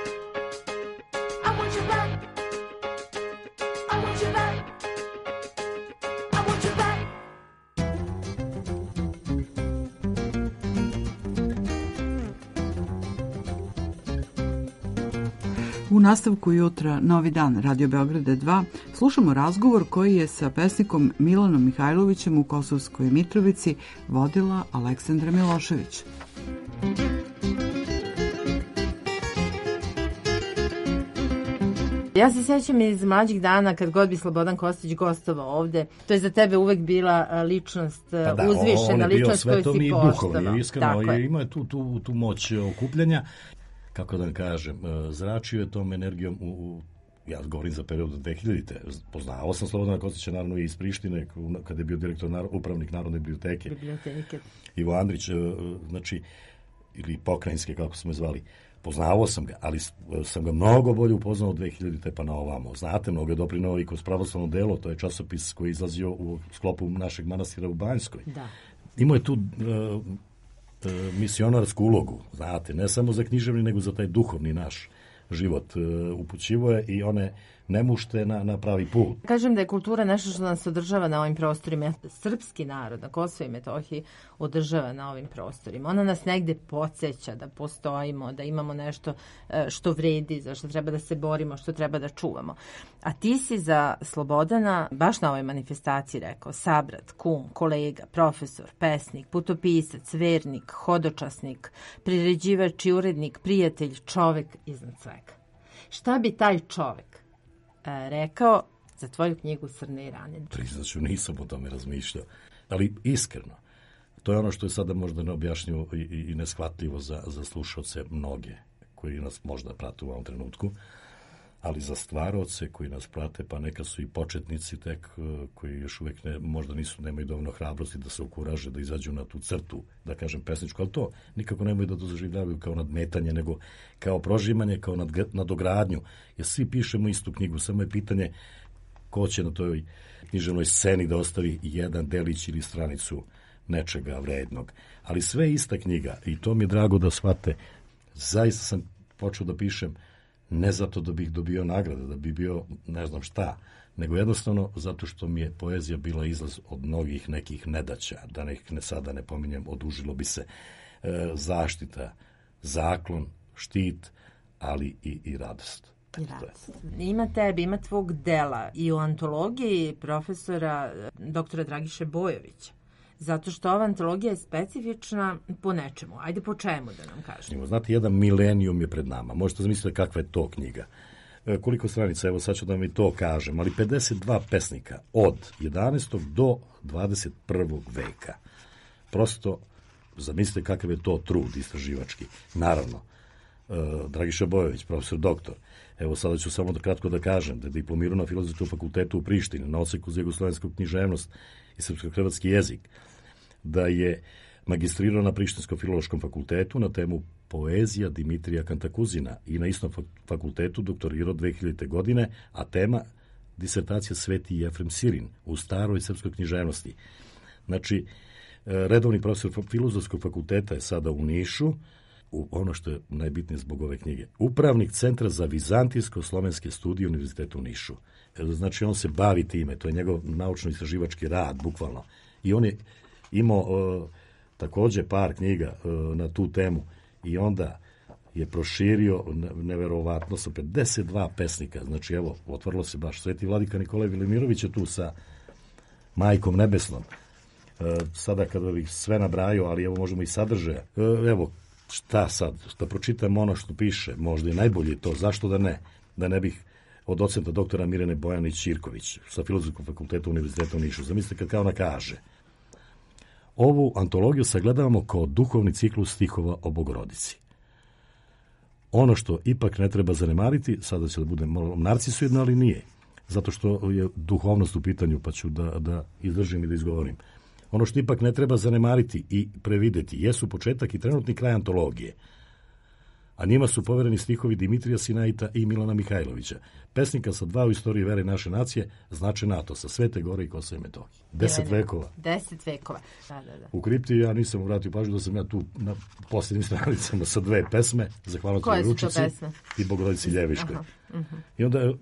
I want you back. I want you back. I want you back. U nastavku jutra Novi dan Radio Beograda 2 slušamo razgovor koji je sa pesnikom Milanom Mihajlovićem u Kosovskoj Mitrovici vodila Aleksandra Milošević. Ja se sjećam iz mlađih dana kad god bi Slobodan Kostić gostovao ovde. To je za tebe uvek bila ličnost, uzvišena ličnost koju si poštovao. On je bio svetovni i duhovni, iskreno, ima je tu moć okupljanja. Kako da vam kažem, zračio je tom energijom ja govorim za period od 2000-te. Poznao sam Slobodana Kostića, naravno i iz Prištine, kada je bio direktor upravnik Narodne biblioteke. Ivo Andrić, znači, ili pokrajinske, kako smo je zvali. Poznavao sam ga, ali sam ga mnogo bolje upoznao od 2000-te pa na ovamo. Znate, mnogo je doprinao i kroz pravoslavno delo, to je časopis koji je izlazio u sklopu našeg manastira u Banjskoj. Da. Imao je tu misionarsku ulogu, znate, ne samo za književni, nego za taj duhovni naš život. Upućivo je i one nemušte na pravi put. Kažem da je kultura nešto što nas održava na ovim prostorima. Srpski narod na Kosovu i Metohiji održava na ovim prostorima. Ona nas negde podsjeća da postojimo, da imamo nešto što vredi, za što treba da se borimo, što treba da čuvamo. A ti si za Slobodana baš na ovoj manifestaciji rekao sabrat, kum, kolega, profesor, pesnik, putopisac, vernik, hodočasnik, priređivač i urednik, prijatelj, čovek iznad svega. Šta bi taj čovek rekao za tvoju knjigu Srne i rane? Priznaću, nisam o tome razmišljao. Ali iskreno, to je ono što je sada možda neobjašnjivo i neshvatljivo za slušalce mnoge koji nas možda prate u ovom trenutku, ali za stvaraoce koji nas prate, pa neka su i početnici tek, koji još uvijek možda nemaju dovoljno hrabrosti da se ukuraže, da izađu na tu crtu, da kažem pesničku, ali to nikako nemaju da doživljavaju kao nadmetanje, nego kao prožimanje, kao nadogradnju, jer svi pišemo istu knjigu, samo je pitanje ko će na toj književnoj sceni da ostavi jedan delić ili stranicu nečega vrednog. Ali sve je ista knjiga i to mi je drago da shvate. Zaista sam počeo da pišem ne zato da bih dobio nagrade, da bi bio ne znam šta, nego jednostavno zato što mi je poezija bila izlaz od mnogih nekih nedaća, da sada ne pominjem, odužilo bi se zaštita, zaklon, štit, ali i radost. Ima tebi, ima tvog dela i u antologiji profesora doktora Dragiše Bojovića. Zato što ova antologija je specifična po nečemu. Ajde po čemu da nam kažemo. Znate, jedan milenijum je pred nama. Možete zamisliti kakva je to knjiga. Koliko stranica, evo sad ću da mi to kažem, ali 52 pesnika od 11. do 21. veka. prosto, zamislite kakav je to trud istraživački. Naravno, Dragiša Bojović, profesor doktor, evo sada ću samo kratko da kažem da je diplomirao na Filozofskom fakultetu u Prištini, na odseku za jugoslovensku književnost i srpsko-hrvatski jezik, da je magistrirao na Prištinskom filološkom fakultetu na temu poezija Dimitrija Kantakuzina i na istom fakultetu doktorirao 2000. godine, a tema disertacija Sveti Jefrem Sirin u staroj srpskoj književnosti. Znači, redovni profesor Filozofskog fakulteta je sada u Nišu, ono što je najbitnije zbog ove knjige, upravnik Centra za vizantijsko-slovenske studije Univerziteta u Nišu. Znači, on se bavi time, to je njegov naučno-istraživački rad, bukvalno. I on je imao takođe par knjiga na tu temu i onda je proširio neverovatno sa 52 pesnika. Znači, evo, otvorilo se baš Sveti vladika Nikolaj Velimirović je tu sa Majkom Nebesnom. Sada kada bih sve nabrajao, ali evo možemo i sadržaje. Evo, šta sad? Da pročitam ono što piše, možda i najbolje to, zašto da ne? Da ne bih od docenta doktora Mirjane Bojanić-Ćirković sa Filozofskog fakulteta Univerziteta u Nišu. Zamislite kad kao ona kaže: ovu antologiju sagledavamo kao duhovni ciklus stihova o Bogorodici. Ono što ipak ne treba zanemariti, sada će da bude malo narcisoidno, ali nije, zato što je duhovnost u pitanju, pa ću da izdržim i da izgovorim. Ono što ipak ne treba zanemariti i prevideti jesu početak i trenutni kraj antologije, a njima su povereni stihovi Dimitrija Sinaita i Milana Mihajlovića, pesnika sa dva u istoriji vere naše nacije, značajna Atosa, Svete Gore i Kosova i Metohije. 10 vekova. 10 vekova, da. U kripti ja nisam vratio pažnju da sam ja tu na posljednjim stranicama sa dve pesme, zahvalno Ručici i Bogorodici Ljeviškoj. I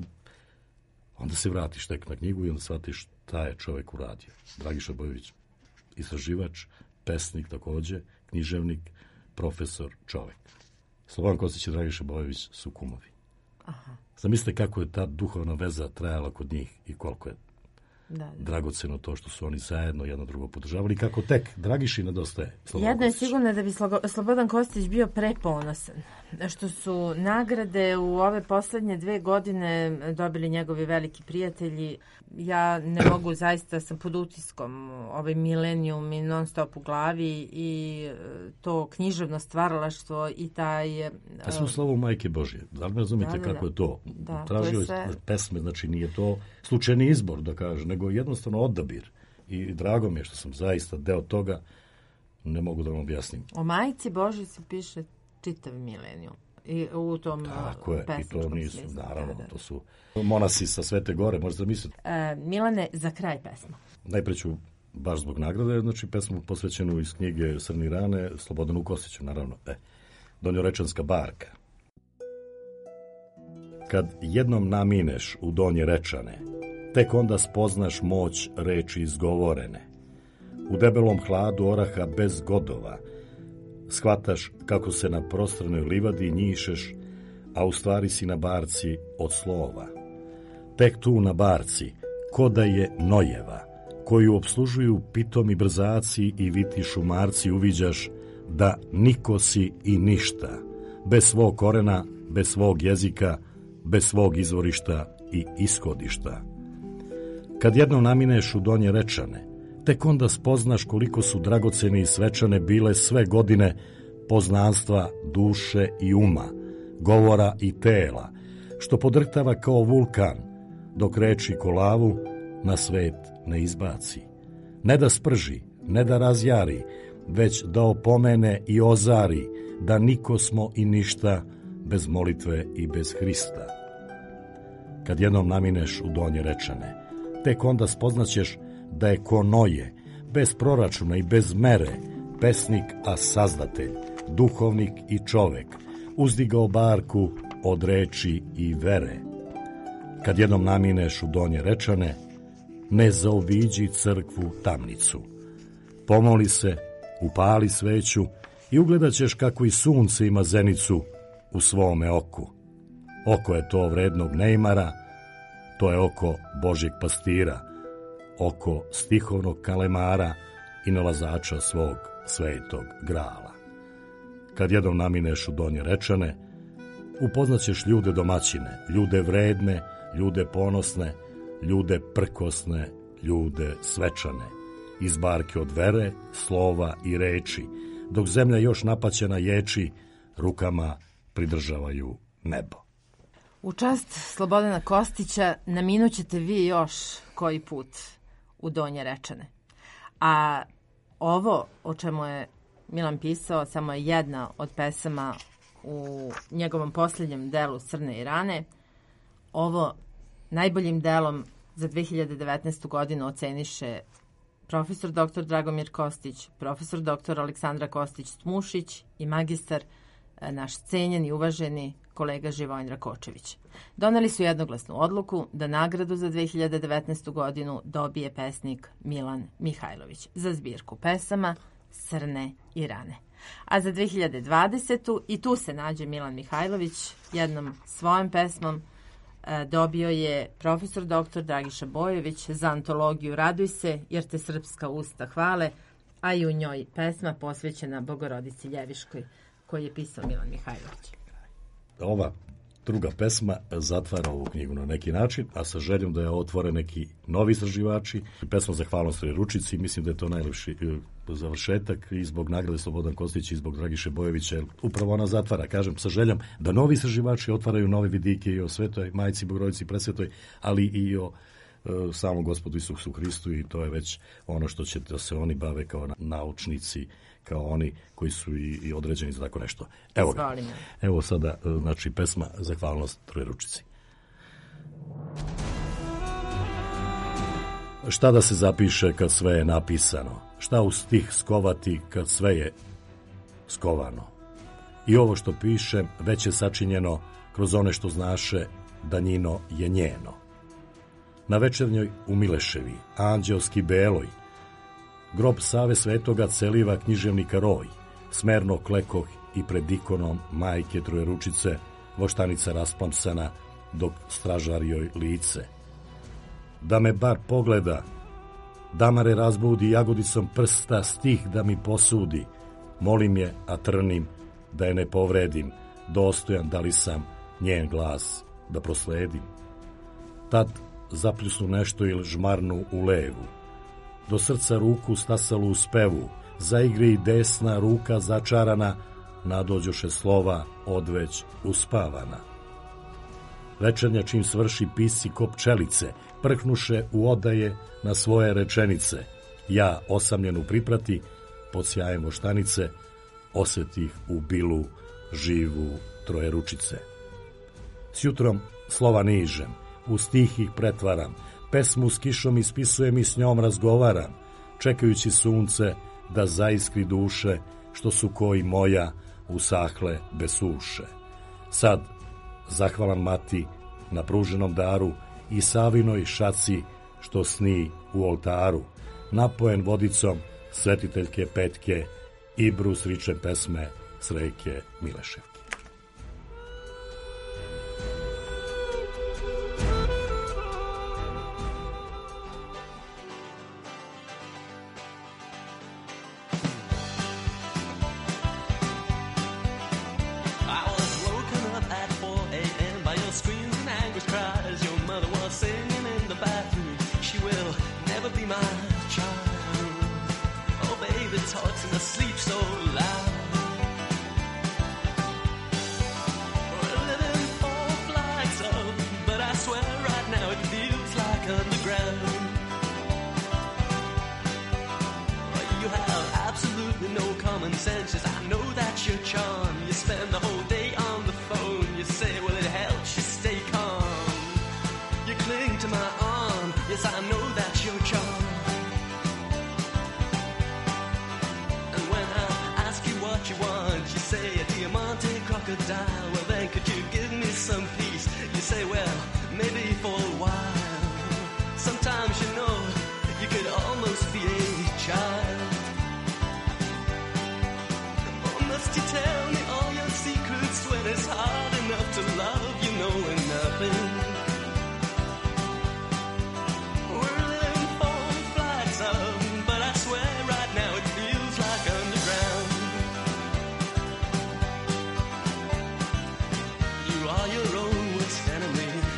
onda se vratiš tek na knjigu i onda shvatiš šta je čovek uradio. Dragiša Bojović, istraživač, pesnik takođe, književnik, profesor, čovek. Slobodan Kostić i Dragiša Bojović su kumovi. Zamislite kako je ta duhovna veza trajala kod njih i koliko je dragoceno to što su oni zajedno jedno drugo podržavali, kako tek Dragiši nedostaje. Jedno je sigurno da bi Slobodan Kostić bio preponosan, što su nagrade u ove poslednje 2 godine dobili njegovi veliki prijatelji. Ja ne mogu, zaista sam pod utiskom, ovaj milenijum i non stop u glavi i to književno stvaralaštvo i taj... Ja sam u slovu Majke Božje. Da li me razumite kako je to? Tražio je pesme, znači nije to slučajni izbor, da kaže, nego jednostavno odabir. I drago mi je što sam zaista deo toga, ne mogu da vam objasnim. O Majci Božji se piše čitav milenijum. I u tom pesničkom smislu. Naravno, to su monasi sa Svete Gore, možete da mislite. Milane, za kraj pesma. Najpre ću, baš zbog nagrade, znači pesmu posvećenu iz knjige Srni rane, Slobodanu Kostiću, naravno. Donjorečanska barka. Kad jednom namineš u Donje Rečane, tek onda spoznaš moć reči izgovorene. U debelom hladu oraha bez godova, shvataš kako se na prostranoj livadi njišeš, a u stvari si na barci od slova. Tek tu na barci, ko da je Nojeva, koju obslužuju pitomi brzaci i viti šumarci, uviđaš da niko si i ništa, bez svog korena, bez svog jezika, bez svog izvorišta i ishodišta. Kad jednom namineš u Donje Rečane, tek onda spoznaš koliko su dragocene i svečane bile sve godine poznanstva duše i uma, govora i tela, što podrhtava kao vulkan, dok reči ko lavu na svet ne izbaci. Ne da sprži, ne da razjari, već da opomene i ozari, da niko smo i ništa bez molitve i bez Hrista. Kad jednom namineš u Donje Rečane, tek onda spoznaćeš da je ko Noje, bez proračuna i bez mere, pesnik, a sazdatelj, duhovnik i čovek, uzdigao barku od reči i vere. Kad jednom namineš u Donje Rečane, ne zaobiđi crkvu tamnicu. Pomoli se, upali sveću i ugledat ćeš kako i sunce ima zenicu u svome oku. Oko je to vrednog Neymara, to je oko Božjeg pastira, oko stihovnog kalemara i nalazača svog svetog grala. Kad jednom namineš u Donje Rečane, upoznaćeš ljude domaćine, ljude vredne, ljude ponosne, ljude prkosne, ljude svečane. iz barke od vere, slova i reči, dok zemlja još napaćena ječi, rukama pridržavaju nebo. U čast Slobodana Kostića naminućete vi još koji put u Donje Rečane. A ovo o čemu je Milan pisao samo je jedna od pesama u njegovom posljednjem delu Srne i rane. Ovo najboljim delom za 2019. godinu oceniše profesor dr. Dragomir Kostić, profesor dr. Aleksandra Kostić-Smušić i magistar, naš cenjeni i uvaženi kolega Živojin Rakočević. Doneli su jednoglasnu odluku da nagradu za 2019. godinu dobije pesnik Milan Mihajlović za zbirku pesama Srne i rane. A za 2020. i tu se nađe Milan Mihajlović jednom svojom pesmom. Dobio je profesor dr. Dragiša Bojović za antologiju Raduj se jer te srpska usta hvale, a i u njoj pesma posvećena Bogorodici Ljeviškoj koju je pisao Milan Mihajlović. Ova druga pesma zatvara ovu knjigu na neki način, a sa željom da je otvore neki novi istraživači. Pesma Zahvalnost Trojeručici, mislim da je to najlepši završetak i zbog nagrade Slobodan Kostić i zbog Dragiše Bojovića, jer upravo ona zatvara, kažem, sa željom da novi istraživači otvaraju nove vidike i o Svetoj Majci Bogorodici Presvetoj, ali i o samom Gospodu Isusu Hristu, i to je već ono što će da se oni bave kao naučnici, kao oni koji su i određeni za tako nešto. Evo sada, znači, pesma Zahvalnost Trojeručici. Šta da se zapiše kad sve je napisano? Šta u stih skovati kad sve je skovano? I ovo što piše već je sačinjeno kroz one što znaše da njino je njeno. Na večernjoj u Mileševi, anđelski beloj, grob Save Svetoga celiva književnika roj, smerno klekoh i pred ikonom Majke Trojeručice, voštanica rasplamsana, dok stražar joj lice. Da me bar pogleda, damare razbudi jagodicom prsta, stih da mi posudi, molim je, a trnim, da je ne povredim, dostojan da li sam njen glas da prosledim. Tad zapljusnu nešto ili žmarnu u levu, do srca ruku stasalu u spevu, zaigri desna ruka začarana, nadođoše slova odveć uspavana. Večernja čim svrši pisci ko pčelice, prknuše u odaje na svoje rečenice. Ja, osamljenu priprati, pod sjajem voštanice, osetih u bilu živu Trojeručice. S jutrom slova nižem, u stih ih pretvaram, pesmu s kišom ispisujem i s njom razgovaram, čekajući sunce da zaiskri duše, što su koji moja usahle bez suše. Sad, zahvalan mati na pruženom daru i Savinoj šaci što sni u oltaru, napojen vodicom svetiteljke Petke i brus riče pesme s reke Mileševke.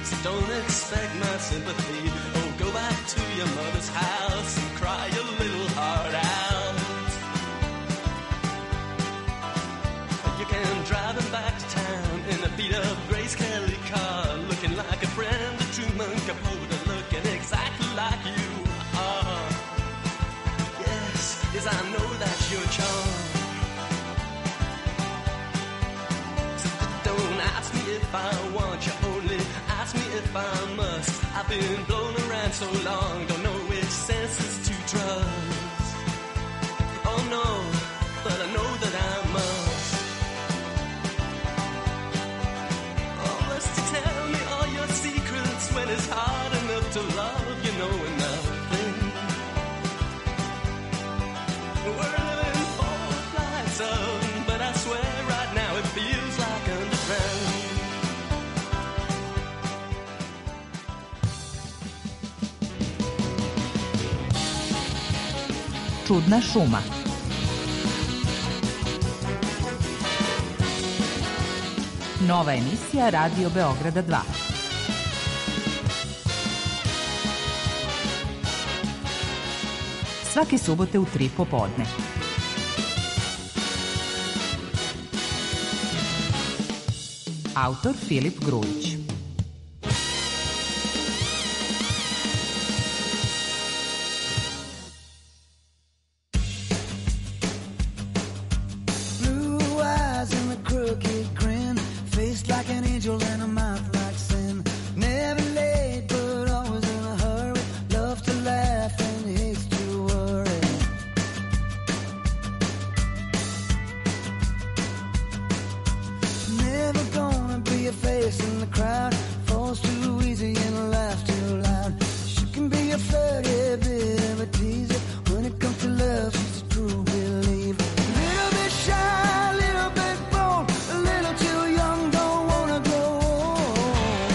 Sympathy. Oh, go back to your mother's house and cry a little if I want you, only ask me if I must. I've been blown around so long, don't know which senses to trust. Oh no, but I know that I must. Oh, must you tell me all your secrets when it's hard enough to love you, knowing nothing. We're living four flights up, but I swear right now it feels like underground. Čudna šuma. Nova emisija Radio Beograda 2. Svake subote u 3 popodne. Autor Filip Grujić. Blue eyes and a crooked grin, face like an angel and a mouth like sin. Never late, but always in a hurry. Loves to laugh and hates to worry. Never gonna be a face in the crowd. Falls too easy and laughs too loud. She can be a flirty bit of a teaser. When it comes to love, she's a true believer. Little bit shy, little bit bold, a little too young, don't wanna grow old.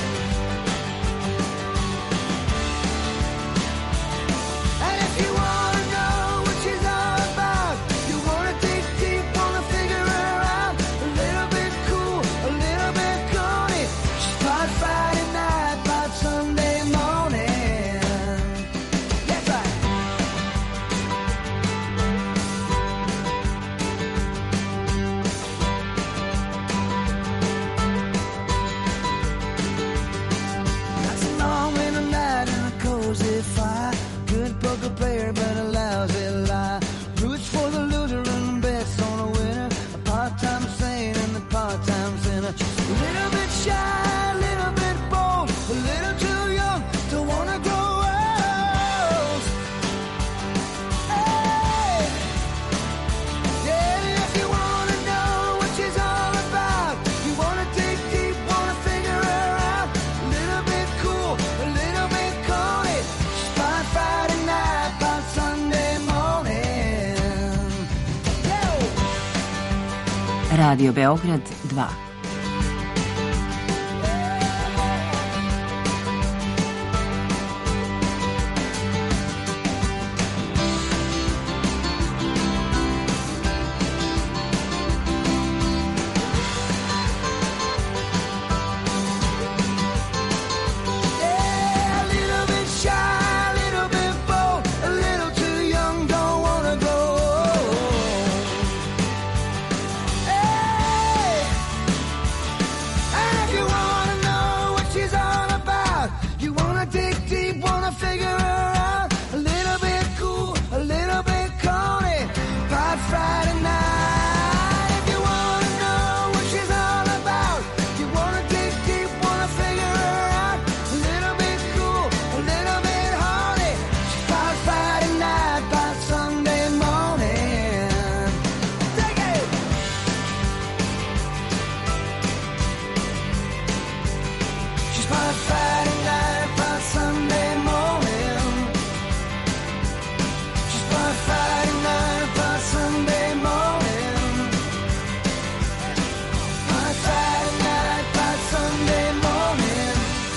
And if you wanna know what she's all about, you wanna dig deep, wanna figure her out. A little bit cool, a little bit corny. She's part Friday night, part Sunday morning. That's right. That's a long winter night and a cozy fire. Good poker player, but a lousy lie. Roots for the loser and bets on a winner. A part-time saint and a part-time sinner. A little bit shy, a little bit bold, a little too young to wanna grow old. Hey! Yeah, if you wanna know what she's all about, you wanna dig deep, wanna figure her out. A little bit cool, a little bit corny. She's part Friday night, part Sunday morning. Yo! Radio Beograd 2. Yeah, a little bit shy, a little bit bold, a little too young, don't wanna grow old. Hey! And if you wanna know what she's all about, you wanna dig deep, wanna figure her out. A little bit cool, a little bit corny, part Friday night. If you wanna know what she's all about, you wanna dig deep, wanna figure her out. A little bit cool, a little bit horny. She's part Friday night, part Sunday morning. Take it! She's part Friday night, part Sunday morning. She's part Friday night, part Sunday morning. Part Friday night, part Sunday morning.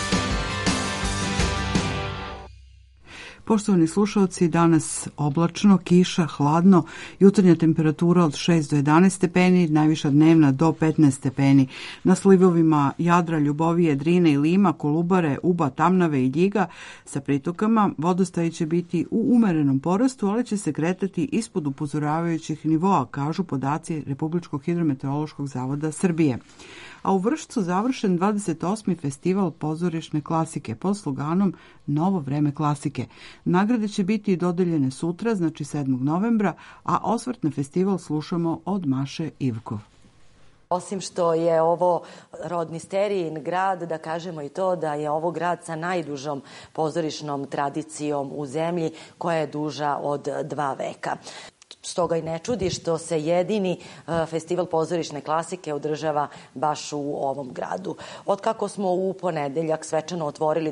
Poštovani slušalci, danas oblačno, kiša, hladno, jutarnja temperatura od 6 do 11 stepeni, najviša dnevna do 15 stepeni. Na slivovima Jadra, Ljubovije, Drine i Lima, Kolubare, Uba, Tamnave i Ljiga sa pritokama vodostaji će biti u umerenom porastu, ali će se kretati ispod upozoravajućih nivoa, kažu podaci Republičkog hidrometeorološkog zavoda Srbije. A u Vršcu završen 28. festival pozorišne klasike pod sloganom Novo vreme klasike. Nagrade će biti dodeljene sutra, znači 7. novembra, a osvrt na festival slušamo od Maše Ivkov. Osim što je ovo rodni sterijin grad, da kažemo i to da je ovo grad sa najdužom pozorišnom tradicijom u zemlji koja je duža od 2 veka. Stoga i ne čudi što se jedini festival pozorišne klasike održava baš u ovom gradu. Otkako smo u ponedeljak svečano otvorili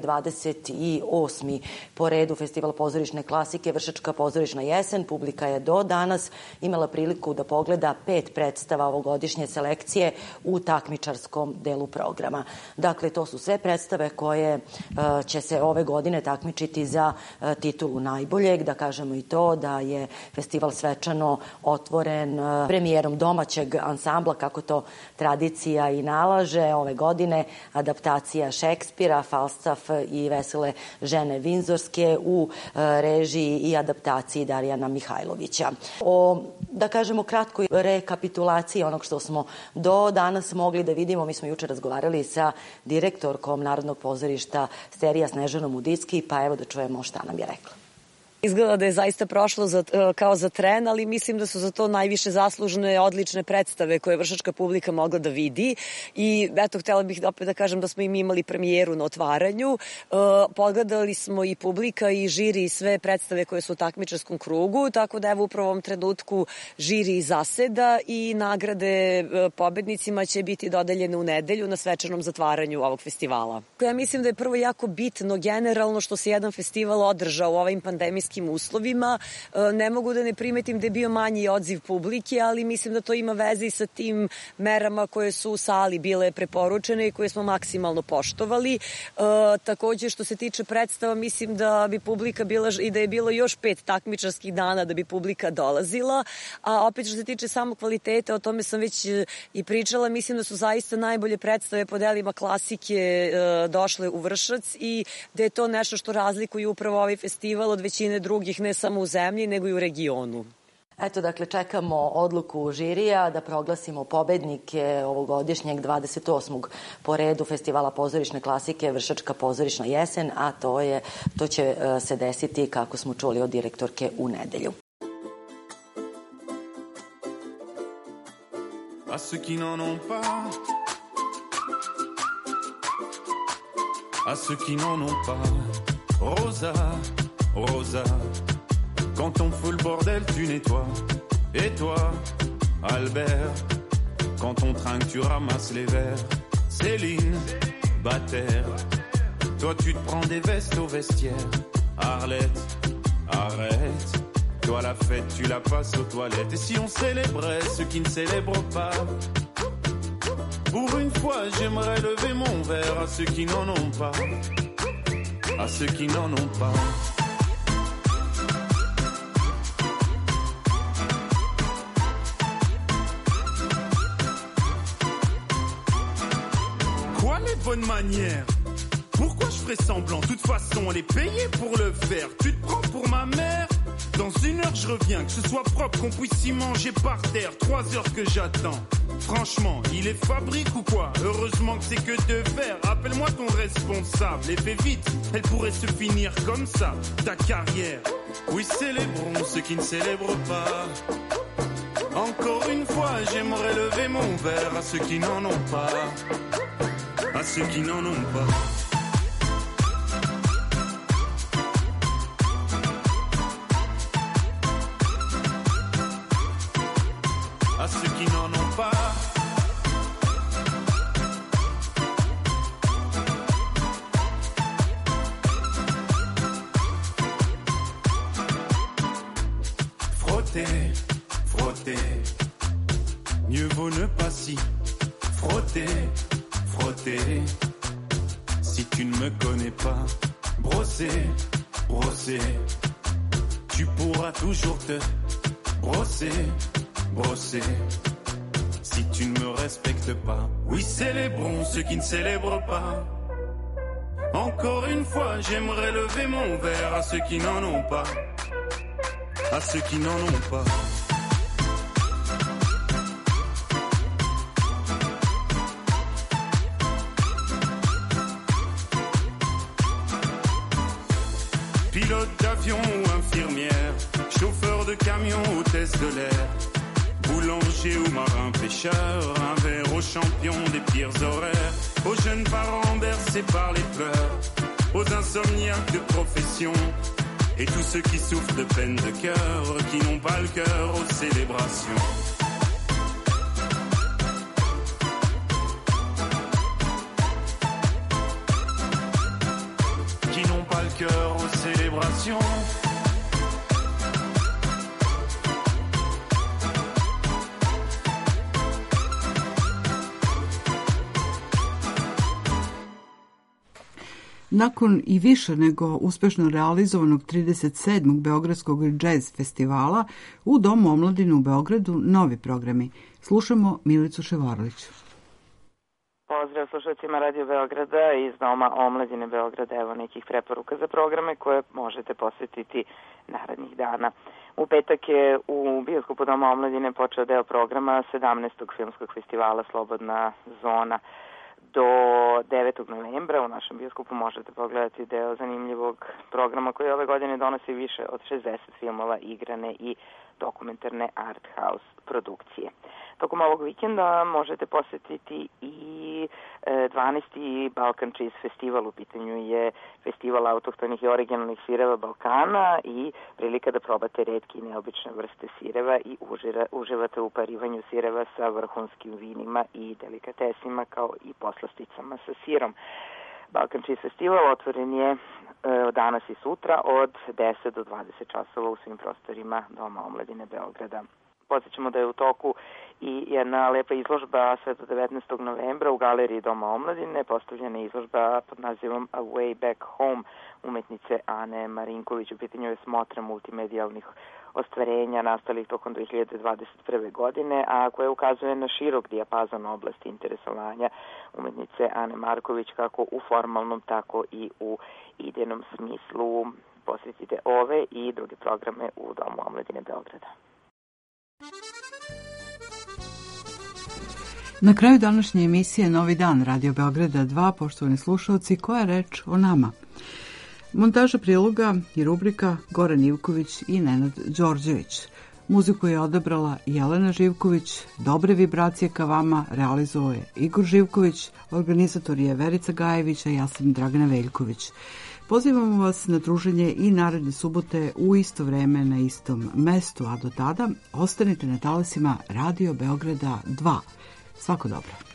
28. po redu festival pozorišne klasike Vršačka pozorišna jesen, publika je do danas imala priliku da pogleda 5 predstava ovogodišnje selekcije u takmičarskom delu programa. Dakle, to su sve predstave koje će se ove godine takmičiti za titulu najboljeg. Da kažemo i to da je festival svečano otvoren premijerom domaćeg ansambla, kako to tradicija i nalaže ove godine, adaptacija Šekspira, Falstaf i Vesele žene Vinzorske u režiji i adaptaciji Darijana Mihajlovića. Da kažemo, kratkoj rekapitulaciji onog što smo do danas mogli da vidimo, mi smo juče razgovarali sa direktorkom Narodnog pozorišta Sterija Snežanom Udicki, pa evo da čujemo šta nam je rekla. Izgleda da je zaista prošlo kao za tren, ali mislim da su za to najviše zaslužne odlične predstave koje je vršačka publika mogla da vidi. I eto, htjela bih opet da kažem da smo im imali premijeru na otvaranju. Pogledali smo i publika i žiri sve predstave koje su u takmičarskom krugu, tako da evo upravo u ovom trenutku žiri zaseda i nagrade pobednicima će biti dodeljene u nedelju na svečanom zatvaranju ovog festivala. Ja mislim da je prvo jako bitno generalno što se jedan festival održao u ovim pandemijskim uslovima. Ne mogu da ne primetim da je bio manji odziv publike, ali mislim da to ima veze i sa tim merama koje su u sali bile preporučene i koje smo maksimalno poštovali. Takođe, što se tiče predstava, mislim da bi publika bila i da je bilo još 5 takmičarskih dana da bi publika dolazila, a opet što se tiče samog kvaliteta, o tome sam već i pričala, mislim da su zaista najbolje predstave po delima klasike došle u Vršac i da je to nešto što razlikuje upravo ovaj festival od većine drugih, ne samo u zemlji, nego i u regionu. Eto, dakle, čekamo odluku žirija da proglasimo pobednike ovogodišnjeg 28. po redu festivala pozorišne klasike Vršačka pozorišna jesen, a to će se desiti, kako smo čuli od direktorke, u nedelju. À ceux qui n'en ont pas, à ceux qui n'en ont pas, Rosa, Rosa, quand on fout le bordel, tu nettoies. Et toi, Albert, quand on trinque, tu ramasses les verres. Céline, Bataire, toi tu te prends des vestes au vestiaire. Arlette, arrête, toi la fête, tu la passes aux toilettes. Et si on célébrait ceux qui ne célèbrent pas? Pour une fois, j'aimerais lever mon verre à ceux qui n'en ont pas. À ceux qui n'en ont pas. Quoi les bonnes manières? Pourquoi je ferais semblant? De toute façon, on est payé pour le faire. Tu te prends pour ma mère? Dans 1 heure, je reviens, que ce soit propre, qu'on puisse y manger par terre. 3 heures que j'attends. Franchement, il est fabrique ou quoi? Heureusement que c'est que de faire. Appelle-moi ton responsable et fais vite, elle pourrait se finir comme ça, ta carrière. Oui, célébrons ceux qui ne célèbrent pas. Encore une fois, j'aimerais lever mon verre à ceux qui n'en ont pas. À ceux qui n'en ont pas. À ceux qui n'en ont pas. Frotter, frotter, mieux vaut ne pas s'y frotter, frotter. Si tu ne me connais pas, brosser, brosser, tu pourras toujours te brosser, brosser. Si tu ne me respectes pas, oui, célébrons ceux qui ne célèbrent pas. Encore une fois, j'aimerais lever mon verre à ceux qui n'en ont pas. À ceux qui n'en ont pas. Pilote d'avion ou infirmière, chauffeur de camion, hôtesse de l'air. Boulanger ou marin pêcheur, un verre aux champions des pires horaires, aux jeunes parents bercés par les pleurs, aux insomniaques de profession, et tous ceux qui souffrent de peine de cœur, qui n'ont pas le cœur aux célébrations. Qui n'ont pas le cœur aux célébrations. Nakon i više nego uspešno realizovanog 37. Beogradskog džez festivala, u Domu omladine u Beogradu novi programi. Slušamo Milicu Ševarlić. Pozdrav slušalcima Radio Beograda iz Doma omladine Beograda. Evo nekih preporuka za programe koje možete posjetiti narednih dana. U petak je u bioskopu Doma omladine počeo deo programa 17. filmskog festivala Slobodna zona. Do 9. novembra u našem bioskopu možete pogledati deo zanimljivog programa koji ove godine donosi više od 60 filmova, igrane i dokumentarne art house produkcije. Tokom ovog vikenda možete posjetiti i 12. Balkan Cheese Festival. U pitanju je festival autohtonih i originalnih sireva Balkana i prilika da probate retke i neobične vrste sireva i uživate u parivanju sireva sa vrhunskim vinima i delikatesima kao i poslasticama sa sirom. Balkan Cheese Festival otvoren je danas i sutra od 10 do 20 časova u svim prostorima Doma omladine Beograda. Podsjećamo da je u toku i jedna lepa izložba sve do 19. novembra u galeriji Doma omladine. Postavljena je izložba pod nazivom A Way Back Home umetnice Ane Marinković. U pitanju je smotra multimedijalnih ostvarenja nastalih tokom 2021. godine, a koje ukazuje na širok dijapazon oblasti interesovanja umetnice Ane Marković kako u formalnom, tako i u idejnom smislu. Posjetite ove i druge programe u Domu omladine Beograda. Na kraju današnje emisije Novi dan Radio Beograda 2, poštovani slušalci, koja je reč o nama? Montaža priloga i rubrika Goran Ivković i Nenad Đorđević. Muziku je odabrala Jelena Živković, dobre vibracije ka vama realizovao je Igor Živković, organizator je Verica Gajević, a ja sam Dragana Veljković. Pozivamo vas na druženje i naredne subote u isto vreme na istom mestu, a do tada ostanite na talasima Radio Beograda 2. Svako dobro.